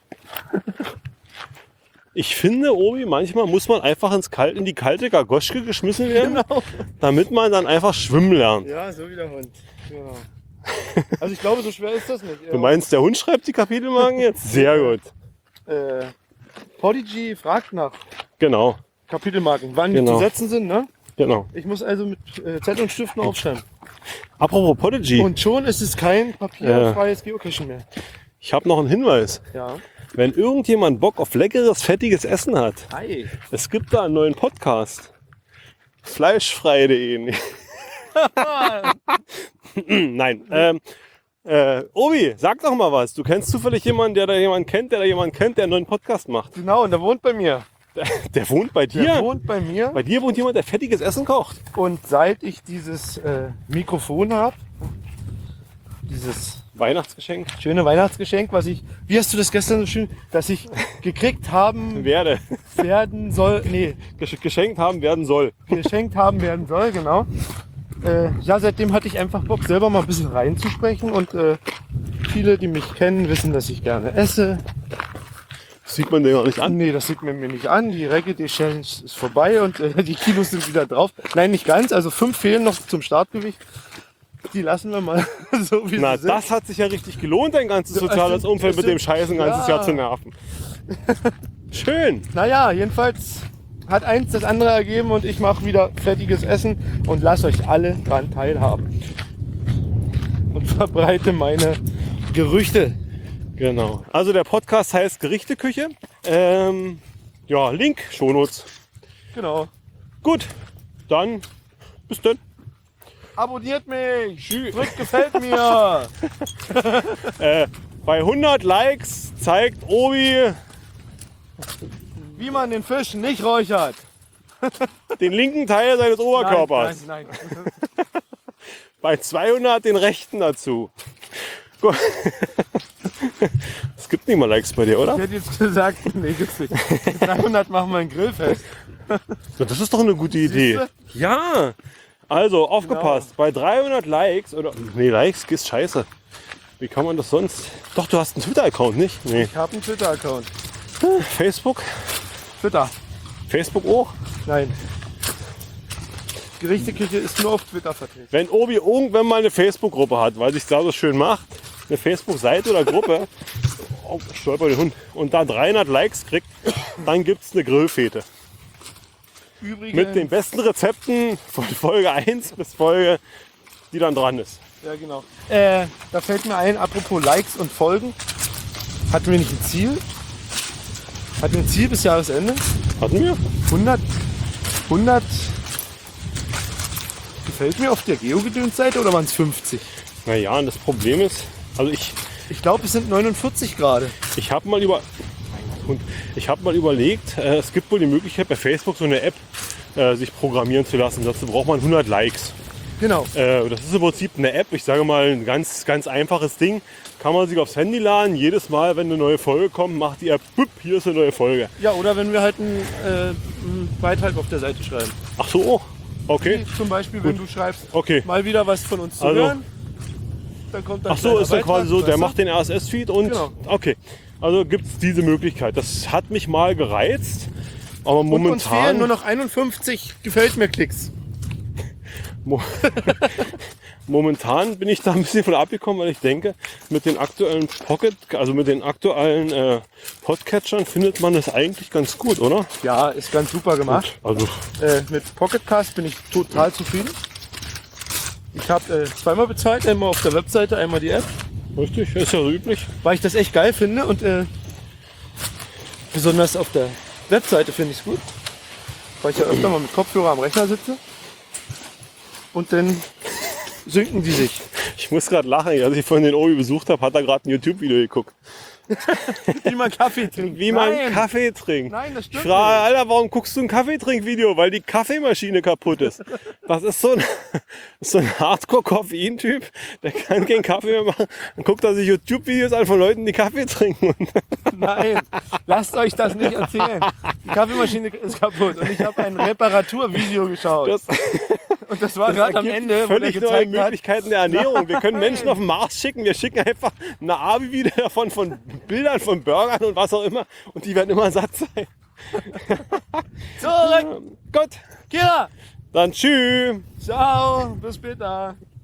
Ich finde, Obi, manchmal muss man einfach ins Kalt, in die kalte Gargoschke geschmissen werden, Genau. damit man dann einfach schwimmen lernt. Ja, so wie der Hund. Genau. Also ich glaube, so schwer ist das nicht. Du meinst, der Hund schreibt die Kapitelmarken jetzt? Sehr gut. Äh, Podigy fragt nach Genau, Kapitelmarken, wann Genau. die zu setzen sind, ne? genau. Ich muss also mit äh, Zettel und Stift noch aufschreiben. Apropos Podigy, Und schon ist es kein papierfreies Geocachen mehr. ich habe noch einen Hinweis. Ja. Wenn irgendjemand Bock auf leckeres, fettiges Essen hat, Hi. es gibt da einen neuen Podcast. Fleischfrei punkt de. Nein. Ähm, äh, Obi, sag doch mal was. Du kennst zufällig jemanden, der da jemanden kennt, der da jemanden kennt, der einen neuen Podcast macht. Genau, und der wohnt bei mir. Der, der wohnt bei Der dir. wohnt bei mir. Bei dir wohnt jemand, der fettiges Essen kocht. Und seit ich dieses äh, Mikrofon habe, dieses Weihnachtsgeschenk. schöne Weihnachtsgeschenk, was ich, wie hast du das gestern so schön, dass ich gekriegt haben Werde. werden soll, nee, Gesch- Geschenkt haben werden soll. geschenkt haben werden soll, genau. äh, ja, seitdem hatte ich einfach Bock, selber mal ein bisschen reinzusprechen. Und äh, viele, die mich kennen, wissen, dass ich gerne esse. Das sieht man dir gar nicht an. Nee, das sieht man mir nicht an. Die Reggae-Challenge ist vorbei und äh, die Kilos sind wieder drauf. Nein, nicht ganz. Also fünf fehlen noch zum Startgewicht. Die lassen wir mal so, wie Na, sie sind. das hat sich ja richtig gelohnt, dein ganzes Ja, soziales es sind- Umfeld es mit dem sind- Scheiß ein ganzes ja. Jahr zu nerven. Schön. Naja, jedenfalls hat eins das andere ergeben und ich mache wieder fettiges Essen und lasse euch alle dran teilhaben. Und verbreite meine Gerüchte. Genau. Also der Podcast heißt Gerichteküche. Ähm, ja, Link, Shownotes. Genau. Gut, dann bis dann. Abonniert mich! Drückt gefällt mir! Äh, bei hundert Likes zeigt Obi Wie man den Fisch nicht räuchert. den linken Teil seines Oberkörpers. Nein, nein, nein. Bei zweihundert den rechten dazu. Gut. Es gibt nicht mal Likes bei dir, Ich oder? hätte jetzt gesagt, nee, gibt's nicht. Mit dreihundert machen wir ein Grillfest. Ja, das ist doch eine gute Idee. Siehste? Ja. Also, aufgepasst. Bei dreihundert Likes, oder. Nee, Likes ist scheiße. Wie kann man das sonst? Doch, du hast einen Twitter-Account, nicht? Nee. Ich habe einen Twitter-Account. Facebook? Twitter. Facebook auch? Nein. Gerichteküche ist nur auf Twitter vertreten. Wenn Obi irgendwann mal eine Facebook-Gruppe hat, weil sich da so schön macht, eine Facebook-Seite oder Gruppe, oh, stolper den Hund, und da dreihundert Likes kriegt, dann gibt es eine Grillfete. Übrigens, Mit den besten Rezepten von Folge eins bis Folge, die dann dran ist. ja, genau. Äh, da fällt mir ein, apropos Likes und Folgen. Hatten wir nicht ein Ziel? Hatten wir ein Ziel bis Jahresende? Hatten wir? hundert, hundert gefällt mir auf der Geo-Gedöns-Seite oder waren es fünfzig? Naja, und das Problem ist, also ich, Ich glaube, es sind neunundvierzig gerade. ich habe mal über... Und ich habe mal überlegt, äh, es gibt wohl die Möglichkeit bei Facebook so eine App äh, sich programmieren zu lassen. Dazu braucht man hundert Likes. Genau. Äh, das ist im Prinzip eine App, ich sage mal ein ganz, ganz einfaches Ding. Kann man sich aufs Handy laden. Jedes Mal, wenn eine neue Folge kommt, macht die App, bup, hier ist eine neue Folge. Ja, oder wenn wir halt einen, äh, einen Beitrag auf der Seite schreiben. Ach so, okay. Wie zum Beispiel, wenn du schreibst, Okay. mal wieder was von uns zu Also- hören. Dann kommt dann Ach so, kleiner ist dann Beitrag, quasi so, der weißt du? macht den R S S-Feed und... Genau. Okay, also gibt es diese Möglichkeit. Das hat mich mal gereizt, aber Und uns fehlen momentan... nur noch einundfünfzig gefällt mir Klicks. Mo Momentan bin ich da ein bisschen von abgekommen, weil ich denke, mit den aktuellen Pocket, also mit den aktuellen äh, Podcatchern findet man das eigentlich ganz gut, oder? Ja, ist ganz super gemacht. Also Äh, mit Pocketcast bin ich total zufrieden. Ich habe äh, zweimal bezahlt, einmal auf der Webseite, einmal die App, richtig, ist ja so üblich. weil ich das echt geil finde und äh, besonders auf der Webseite finde ich es gut, weil ich ja öfter mal mit Kopfhörer am Rechner sitze und dann synken die sich. Ich muss gerade lachen, als ich vorhin den Obi besucht habe, hat er gerade ein YouTube-Video geguckt. Wie man Kaffee trinkt. Wie man Nein. Kaffee trinkt. Nein, das Ich stimmt frage, Alter, warum guckst du ein Kaffeetrinkvideo? Weil die Kaffeemaschine kaputt ist. Das ist so ein, so ein Hardcore-Koffein-Typ, der kann keinen Kaffee mehr machen. Dann guckt er sich YouTube-Videos an von Leuten, die Kaffee trinken. Nein, lasst euch das nicht erzählen. Die Kaffeemaschine ist kaputt und ich habe ein Reparaturvideo geschaut. Das, und das war gerade am ergibt Ende, wo der völlig neue gezeigt hat, Möglichkeiten der Ernährung. Wir können Nein. Menschen auf den Mars schicken. Wir schicken einfach eine Abi wieder davon von Bildern von Burgern und was auch immer. Und die werden immer satt sein. zurück, Gut, Kira, dann tschüss. ciao, bis später.